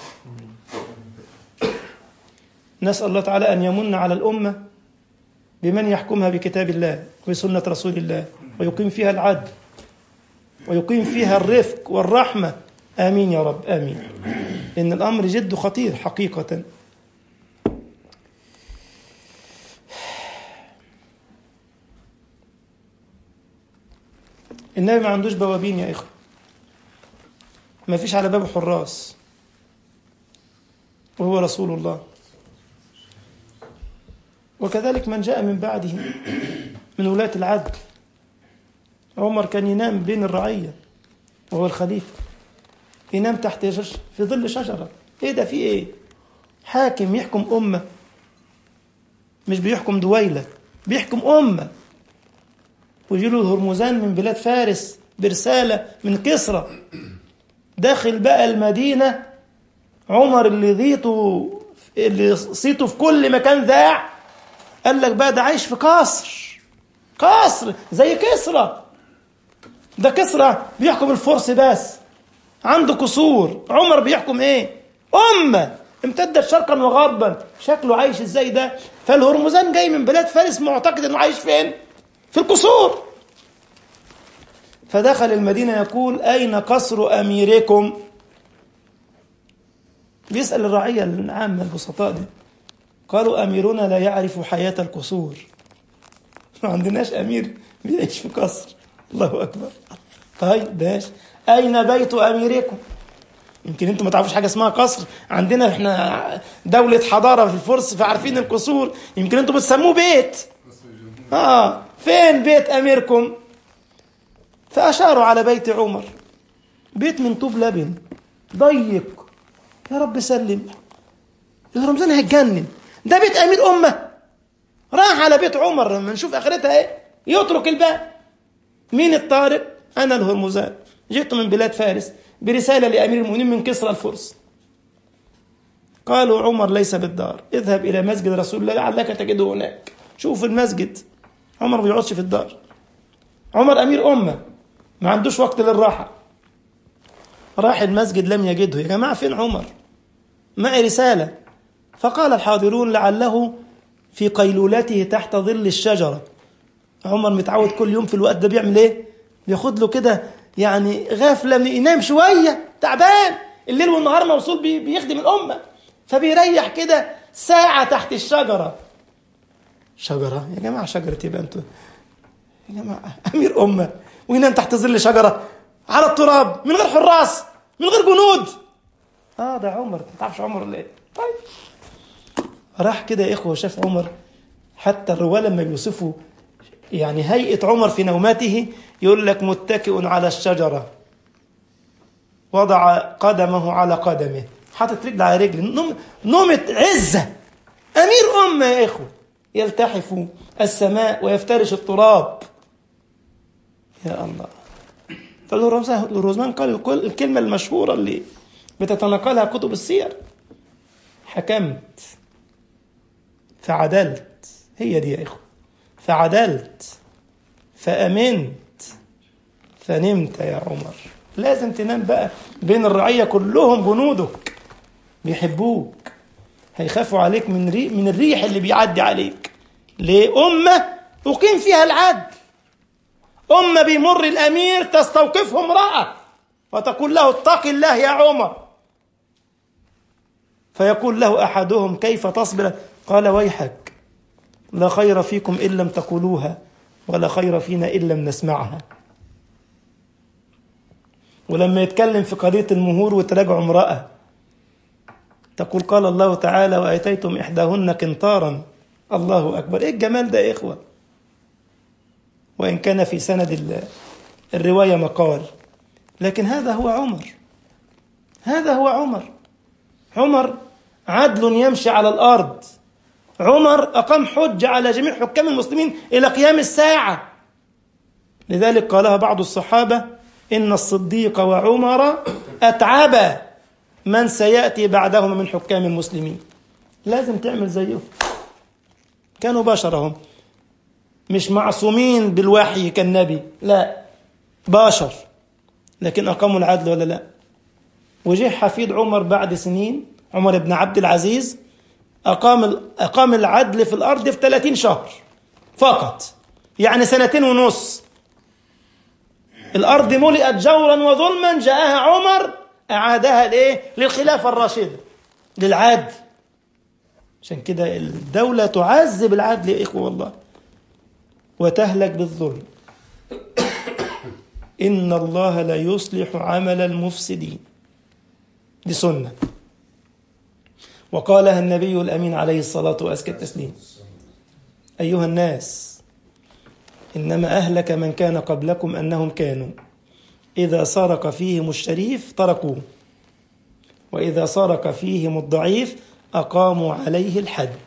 نسأل الله تعالى أن يمن على الأمة بمن يحكمها بكتاب الله وبسنة رسول الله ويقيم فيها العدل ويقيم فيها الرفق والرحمة. آمين يا رب آمين. إن الأمر جد خطير حقيقة. النبي ما عندوش بوابين يا إخوة، ما فيش على باب حراس، وهو رسول الله. وكذلك من جاء من بعده من ولاة العدل. عمر كان ينام بين الرعية وهو الخليفة، ينام تحت في ظل شجرة. ايه ده؟ في ايه؟ حاكم يحكم أمة، مش بيحكم دويلة، بيحكم أمة. ويجيله الهرمزان من بلاد فارس برسالة من كسرى، داخل بقى المدينة. عمر اللي ضيته اللي صيته في كل مكان ذاع، قال لك بقى ده عايش في قصر، قصر زي كسرى. ده كسرى بيحكم الفرس بس، عنده قصور. عمر بيحكم ايه؟ أمة امتدت شرقا وغربا. شكله عايش ازاي ده؟ فالهرمزان جاي من بلاد فارس معتقد انه عايش فين؟ في القصور. فدخل المدينة يقول أين قصر أميركم؟ بيسأل الرعية العامة البسطاء دي. قالوا أميرنا لا يعرف حياة القصور، ما عندناش أمير بيعيش في قصر. الله أكبر. طيب ماشي، أين بيت أميركم؟ يمكن انتم ما تعرفوش حاجة اسمها قصر. عندنا احنا دولة حضارة في الفرس فعارفين القصور، يمكن انتم بتسموه بيت. آه فين بيت أميركم؟ فأشاروا على بيت عمر، بيت من طوب لبن ضيق. يا رب سلم، الرمزان هيتجنن، ده بيت أمير أمة. راح على بيت عمر لما نشوف آخرتها ايه، يترك الباب. مين الطارق؟ أنا الهرمزان، جئت من بلاد فارس برسالة لأمير المؤمنين من كسرى الفرس. قالوا عمر ليس بالدار، اذهب إلى مسجد رسول الله لعلك تجده هناك. شوف المسجد، عمر ما بيقعدش في الدار. عمر أمير أمة، ما عندوش وقت للراحة. راح المسجد لم يجده. يا جماعة فين عمر؟ معي رسالة. فقال الحاضرون لعله في قيلولته تحت ظل الشجرة. عمر متعود كل يوم في الوقت ده بيعمل ايه؟ بياخد له كده يعني غفلة، من ينام شوية، تعبان الليل والنهار موصول بيخدم الأمة، فبيريح كده ساعة تحت الشجرة. شجرة يا جماعة، شجرة يبقى انتوا يا جماعة أمير أمة وينام تحت ظل شجرة على التراب من غير حراس من غير جنود؟ اه ده عمر، ما تعرفش عمر ولا ايه؟ طيب راح كده يا اخوه شاف عمر. حتى الرواه لما بيوصفوا يعني هيئة عمر في نوماته يقول لك متكئ على الشجرة، وضع قدمه على قدمه، حاطط رجل على رجل، نوم نومة عزة. أمير أمة يا إخوة، يلتحف السماء ويفترش التراب. يا الله. فالهرمزان قال الكلمة المشهورة اللي بتتناقلها كتب السير: حكمت فعدلت. هي دي يا إخوة، فعدلت فأمنت فنمت يا عمر. لازم تنام بقى بين الرعية كلهم جنودك بيحبوك، هيخافوا عليك من ري من الريح اللي بيعدي عليك. لأمة أقيم فيها العدل، أمة بيمر الأمير تستوقفه امرأة وتقول له اتق الله يا عمر، فيقول له أحدهم كيف تصبر؟ قال ويحك، لا خير فيكم إن لم تقولوها ولا خير فينا إن لم نسمعها. ولما يتكلم في قضية المهور وتراجع امرأة تقول قال الله تعالى وآتيتم إحداهن قنطارا. الله أكبر، إيه الجمال ده يا إخوة. وإن كان في سند الرواية مقال، لكن هذا هو عمر، هذا هو عمر. عمر عدل يمشي على الأرض. عمر أقام حجة على جميع حكام المسلمين إلى قيام الساعة. لذلك قالها بعض الصحابة: إن الصديق وعمر أتعبا من سيأتي بعدهما من حكام المسلمين. لازم تعمل زيهم، كانوا بشرهم، مش معصومين بالوحي كالنبي، لا، بشر، لكن أقاموا العدل ولا لا؟ وجه حفيد عمر بعد سنين، عمر بن عبد العزيز، أقام أقام العدل في الأرض في ثلاثين شهر فقط، يعني سنتين ونص. الأرض ملئت جورا وظلما، جاءها عمر أعادها لإيه؟ للخلافة الراشدة، للعدل. عشان كده الدولة تعذب العدل يا إخوة والله، وتهلك بالظلم. إن الله لا يصلح عمل المفسدين، دي سنة. وقالها النبي الأمين عليه الصلاة وأزكى التسليم: أيها الناس، إنما أهلك من كان قبلكم أنهم كانوا إذا سرق فيهم الشريف تركوه، وإذا سرق فيهم الضعيف أقاموا عليه الحد.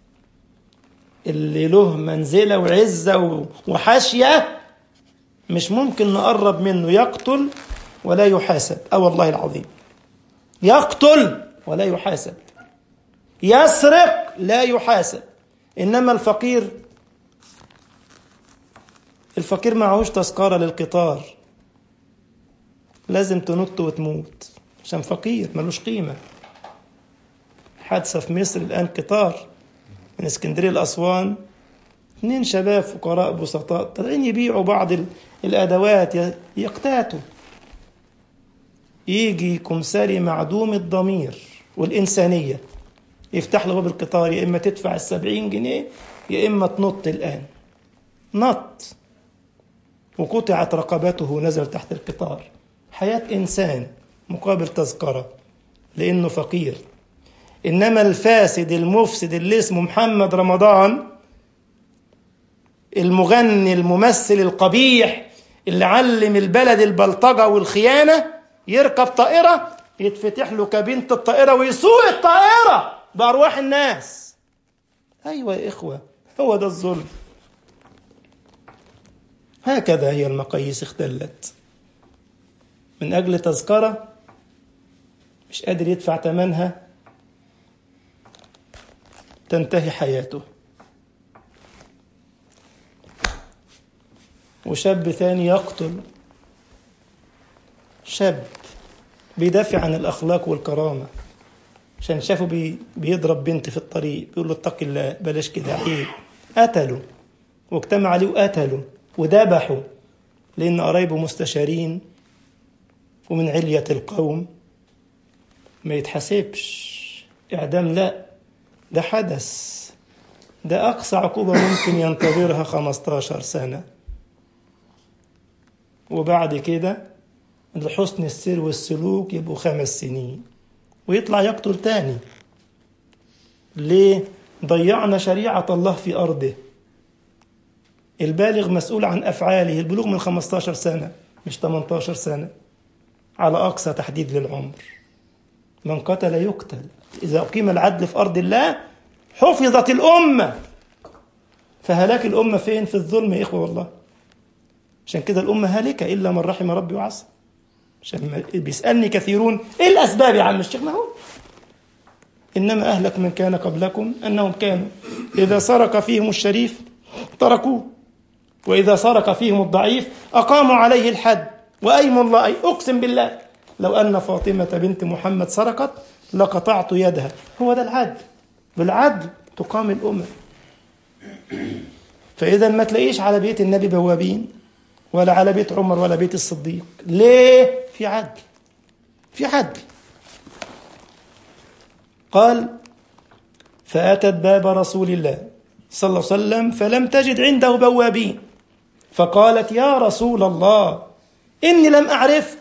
اللي له منزلة وعزة وحاشية مش ممكن نقرب منه، يقتل ولا يحاسب. أه والله العظيم، يقتل ولا يحاسب، يسرق لا يحاسب. إنما الفقير الفقير معهوش تذكرة للقطار، لازم تنط وتموت عشان فقير ملوش قيمة. حادثة في مصر الآن، قطار من اسكندرية لأسوان، اثنين شباب فقراء بسطاء طالعين يبيعوا بعض الأدوات، يقتاتوا. يجي كمساري معدوم الضمير والإنسانية يفتح له باب القطار، يا إما تدفع السبعين جنيه يا إما تنط الآن. نط وقطعت رقبته، نزل تحت القطار. حياة إنسان مقابل تذكرة لأنه فقير. إنما الفاسد المفسد اللي اسمه محمد رمضان، المغني الممثل القبيح اللي علم البلد البلطجة والخيانة، يركب طائرة يتفتح له كابينة الطائرة ويسوق الطائرة بأرواح الناس. أيوة يا إخوة، هو ده الظلم. هكذا هي المقاييس اختلت. من أجل تذكرة مش قادر يدفع ثمنها، تنتهي حياته. وشاب ثاني يقتل، شاب بيدافع عن الأخلاق والكرامة، عشان شافه بي بيضرب بنت في الطريق، بيقول له اتق الله بلاش كده عيب. قتله واجتمع عليه وقتله وذبحوا، لأن قرايبه مستشارين ومن علية القوم. ما يتحسبش إعدام، لا، ده حدث، ده أقصى عقوبة ممكن ينتظرها خمستاشر سنة، وبعد كده لحسن السير والسلوك يبقوا خمس سنين، ويطلع يقتل تاني. ليه؟ ضيعنا شريعة الله في أرضه. البالغ مسؤول عن أفعاله، البلوغ من خمستاشر سنة مش تمنتاشر سنة، على أقصى تحديد للعمر. من قتل يقتل. إذا أقيم العدل في أرض الله حفظت الأمة. فهلاك الأمة فين؟ في الظلم يا إخوة والله. عشان كده الأمة هالكة إلا من رحم ربي وعصى. عشان بيسألني كثيرون إيه الأسباب يا عم الشيخ؟ ما هو إنما أهلك من كان قبلكم أنهم كانوا إذا سرق فيهم الشريف تركوه، وإذا سرق فيهم الضعيف أقاموا عليه الحد. وأيم الله، أي أقسم بالله، لو أن فاطمة بنت محمد سرقت لقطعت يدها. هو ده العدل، بالعدل تقام الأمة. فإذا ما تلاقيش على بيت النبي بوابين، ولا على بيت عمر ولا بيت الصديق. ليه؟ في عدل، في عدل. قال: فأتت باب رسول الله صلى الله عليه وسلم فلم تجد عنده بوابين، فقالت: يا رسول الله إني لم أعرفك.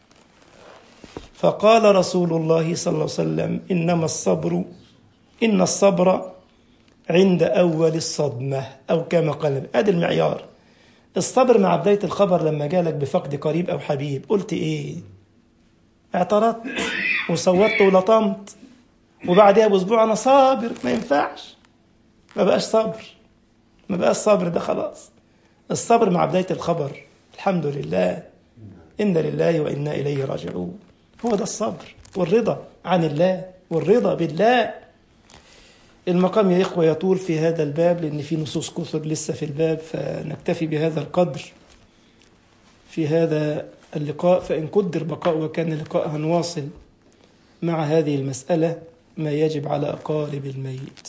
فقال رسول الله صلى الله عليه وسلم: إنما الصبر إن الصبر عند أول الصدمة، أو كما قال. هذا المعيار. الصبر مع بداية الخبر، لما جالك بفقد قريب أو حبيب قلت إيه؟ اعترضت وصوتت ولطمت، وبعدها بأسبوع أنا صابر. ما ينفعش، ما بقاش صبر، ما بقاش صبر، ده خلاص. الصبر مع بداية الخبر، الحمد لله، إن لله وإنا إليه راجعون. هو ده الصبر والرضا عن الله والرضا بالله. المقام يا إخوة يطول في هذا الباب، لأن في نصوص كثر لسه في الباب، فنكتفي بهذا القدر في هذا اللقاء. فإن قدر بقاء وكان اللقاء هنواصل مع هذه المسألة ما يجب على أقارب الميت.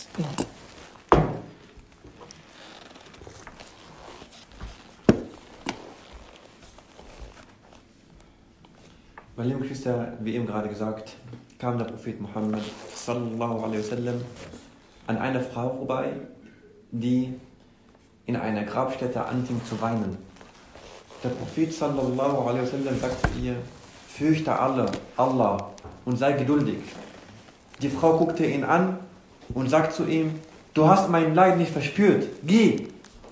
Meine lieben Geschwister, wie eben gerade gesagt, kam der Prophet Muhammad sallallahu alaihi wasallam an einer Frau vorbei, die in einer Grabstätte anfing zu weinen. Der Prophet sallallahu alaihi wasallam sagt zu ihr: Fürchte Allah, Allah und sei geduldig. Die Frau guckte ihn an und sagt zu ihm, du hast mein Leid nicht verspürt, geh.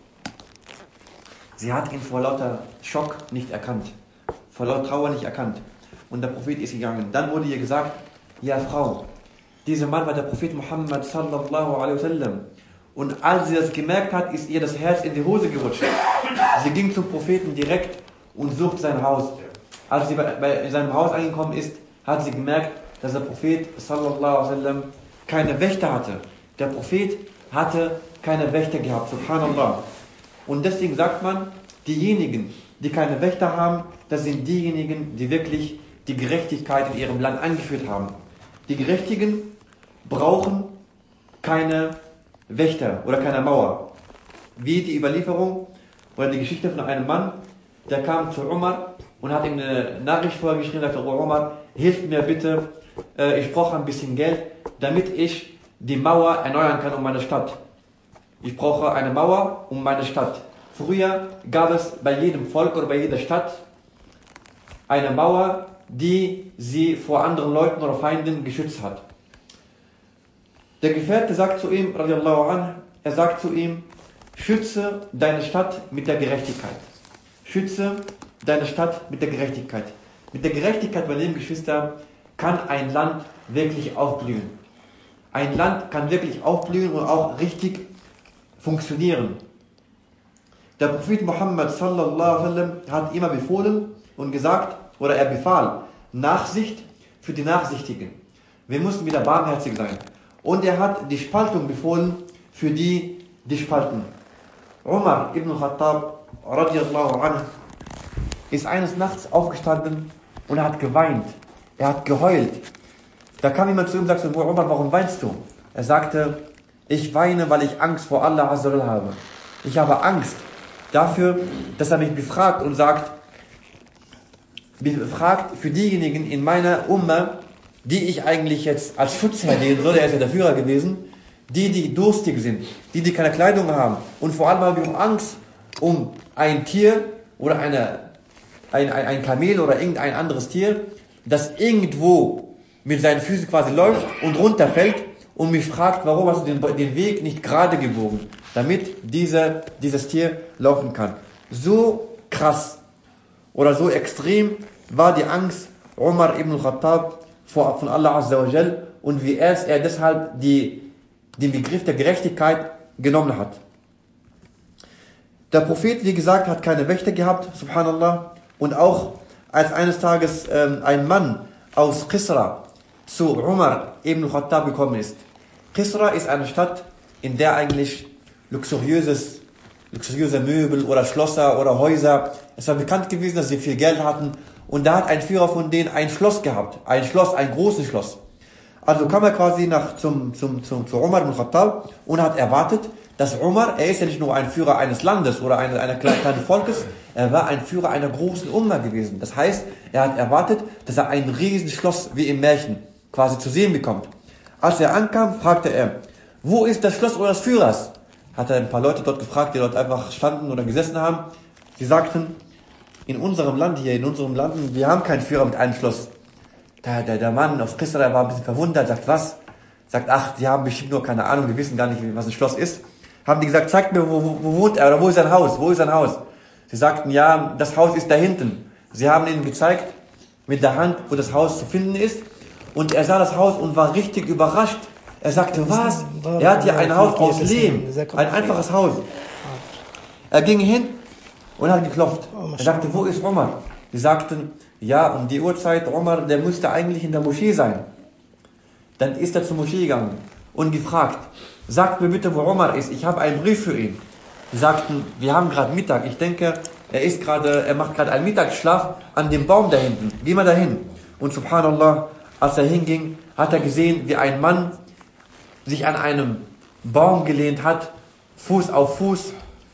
Sie hat ihn vor lauter Schock nicht erkannt, vor lauter Trauer nicht erkannt. Und der Prophet ist gegangen. Dann wurde ihr gesagt, ja Frau, dieser Mann war der Prophet Muhammad sallallahu alaihi wasallam. Und als sie das gemerkt hat, ist ihr das Herz in die Hose gerutscht. Sie ging zum Propheten direkt und suchte sein Haus. Als sie bei, bei seinem Haus angekommen ist, hat sie gemerkt, dass der Prophet sallallahu alaihi wasallam keine Wächter hatte. Der Prophet hatte keine Wächter gehabt, subhanallah. Und deswegen sagt man, diejenigen, die keine Wächter haben, das sind diejenigen, die wirklich die Gerechtigkeit in ihrem Land eingeführt haben. Die Gerechtigen brauchen keine Wächter oder keine Mauer. Wie die Überlieferung oder die Geschichte von einem Mann, der kam zu Umar und hat ihm eine Nachricht vorgeschrieben, sagte, oh Umar, hilf mir bitte, äh, ich brauche ein bisschen Geld, damit ich die Mauer erneuern kann um meine Stadt. Ich brauche eine Mauer um meine Stadt. Früher gab es bei jedem Volk oder bei jeder Stadt eine Mauer, die sie vor anderen Leuten oder Feinden geschützt hat. Der Gefährte sagt zu ihm, radiallahu anh, er sagt zu ihm, schütze deine Stadt mit der Gerechtigkeit. Schütze deine Stadt mit der Gerechtigkeit. Mit der Gerechtigkeit, meine lieben Geschwister, kann ein Land wirklich aufblühen. Ein Land kann wirklich aufblühen und auch richtig funktionieren. Der Prophet Muhammad sallallahu alaihi wasallam hat immer befohlen und gesagt, oder er befahl, Nachsicht für die Nachsichtigen. Wir müssen wieder barmherzig sein. Und er hat die Spaltung befohlen für die, die spalten. Umar ibn Khattab radiallahu anhu ist eines Nachts aufgestanden und er hat geweint. Er hat geheult. Da kam jemand zu ihm und sagte, Umar, warum weinst du? Er sagte, ich weine, weil ich Angst vor Allah Azza wa Jalla habe. Ich habe Angst dafür, dass er mich befragt und sagt, befragt für diejenigen in meiner Umma, die ich eigentlich jetzt als Schutzherr dienen würde, er ist ja der Führer gewesen, die, die durstig sind, die, die keine Kleidung haben. Und vor allem habe ich auch Angst um ein Tier oder eine, ein, ein, ein Kamel oder irgendein anderes Tier, das irgendwo mit seinen Füßen quasi läuft und runterfällt und mich fragt, warum hast du den, den Weg nicht gerade gebogen, damit diese, dieses Tier laufen kann. So krass oder so extrem war die Angst Umar ibn Khattab vor, von Allah Azza wa Jal und wie erst er deshalb die, den Begriff der Gerechtigkeit genommen hat. Der Prophet, wie gesagt, hat keine Wächter gehabt, subhanallah, und auch als eines Tages ähm, ein Mann aus Qisra zu Umar ibn Khattab gekommen ist. Qisra ist eine Stadt, in der eigentlich luxuriöses, luxuriöse Möbel oder Schlosser oder Häuser, es war bekannt gewesen, dass sie viel Geld hatten. Und da hat ein Führer von denen ein Schloss gehabt. Ein Schloss, ein großes Schloss. Also kam er quasi nach zum, zum, zum, zu Umar ibn Khattab und hat erwartet, dass Umar, er ist ja nicht nur ein Führer eines Landes oder eines, einer kleinen Volkes, er war ein Führer einer großen Umma gewesen. Das heißt, er hat erwartet, dass er ein riesen Schloss wie im Märchen quasi zu sehen bekommt. Als er ankam, fragte er, wo ist das Schloss eures Führers? Hat er ein paar Leute dort gefragt, die dort einfach standen oder gesessen haben. Sie sagten, in unserem Land hier, in unserem Land, wir haben keinen Führer mit einem Schloss. Der, der, der Mann aus Qisra war ein bisschen verwundert, sagt, was? Sagt, ach, die haben bestimmt nur keine Ahnung, wir wissen gar nicht, was ein Schloss ist. Haben die gesagt, zeigt mir, wo, wo, wo wohnt er, oder wo ist sein Haus, wo ist sein Haus? Sie sagten, ja, das Haus ist da hinten. Sie haben ihnen gezeigt, mit der Hand, wo das Haus zu finden ist. Und er sah das Haus und war richtig überrascht. Er sagte, was? Er hat hier ein Haus aus Lehm, ein einfaches Haus. Er ging hin und hat geklopft. Er sagte, wo ist Umar? Die sagten, ja, um die Uhrzeit, Umar, der müsste eigentlich in der Moschee sein. Dann ist er zur Moschee gegangen und gefragt, sagt mir bitte, wo Umar ist, ich habe einen Brief für ihn. Die sagten, wir haben gerade Mittag, ich denke, er ist gerade, er macht gerade einen Mittagsschlaf an dem Baum da hinten. Geh mal dahin. Und subhanallah, als er hinging, hat er gesehen, wie ein Mann sich an einem Baum gelehnt hat, Fuß auf Fuß,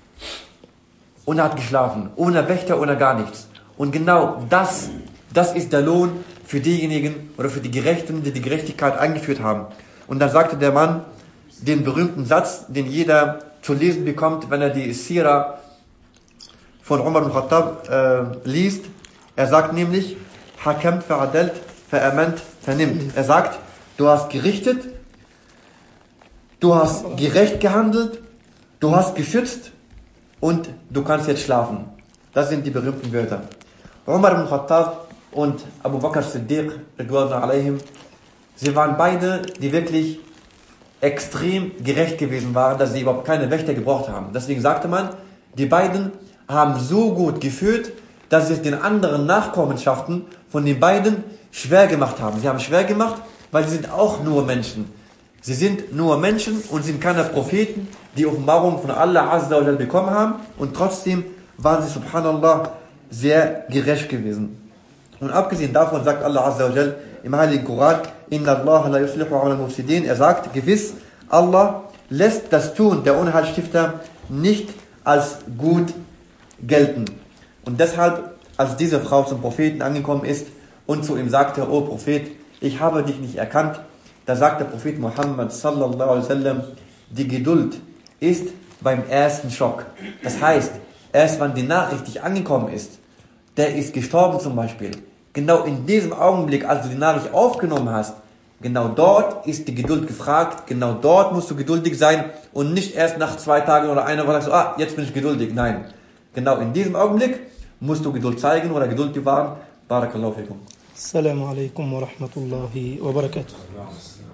und er hat geschlafen, ohne Wächter, ohne gar nichts. Und genau das, das ist der Lohn für diejenigen oder für die Gerechten, die die Gerechtigkeit eingeführt haben. Und dann sagte der Mann den berühmten Satz, den jeder zu lesen bekommt, wenn er die Sira von Umar ibn Khattab äh, liest. Er sagt nämlich, Hakam ve'adelt, ve'amant, vernimmt. Er sagt,
du hast gerichtet, du hast gerecht gehandelt, du hast geschützt und du kannst jetzt schlafen. Das sind die berühmten Wörter. Umar ibn Khattab und Abu Bakr Siddiq, sie waren beide, die wirklich extrem gerecht gewesen waren, dass sie überhaupt keine Wächter gebraucht haben. Deswegen sagte man, die beiden haben so gut geführt, dass sie es den anderen Nachkommenschaften von den beiden schwer gemacht haben. Sie haben schwer gemacht, weil sie sind auch nur Menschen. Sie sind nur Menschen und sind keine Propheten, die Offenbarung von Allah Azza wa Jal bekommen haben, und trotzdem waren sie, subhanallah, sehr gerecht gewesen. Und abgesehen davon sagt Allah Azza wa Jal im Heiligen Koran, Inna Allah la yuslihu ala al-mufsidin, er sagt, gewiss, Allah lässt das Tun der Unheilstifter nicht als gut gelten. Und deshalb, als diese Frau zum Propheten angekommen ist und zu ihm sagte, O Prophet, ich habe dich nicht erkannt, da sagt der Prophet Muhammad sallallahu alaihi wasallam, die Geduld ist beim ersten Schock. Das heißt, erst wenn die Nachricht dich angekommen ist, der ist gestorben zum Beispiel, genau in diesem Augenblick, als du die Nachricht aufgenommen hast, genau dort ist die Geduld gefragt, genau dort musst du geduldig sein und nicht erst nach zwei Tagen oder einer Woche sagst du, ah, jetzt bin ich geduldig. Nein, genau in diesem Augenblick musst du Geduld zeigen oder Geduld bewahren. Barakallahu fikum.
Assalamu alaikum wa rahmatullahi wa barakatuh.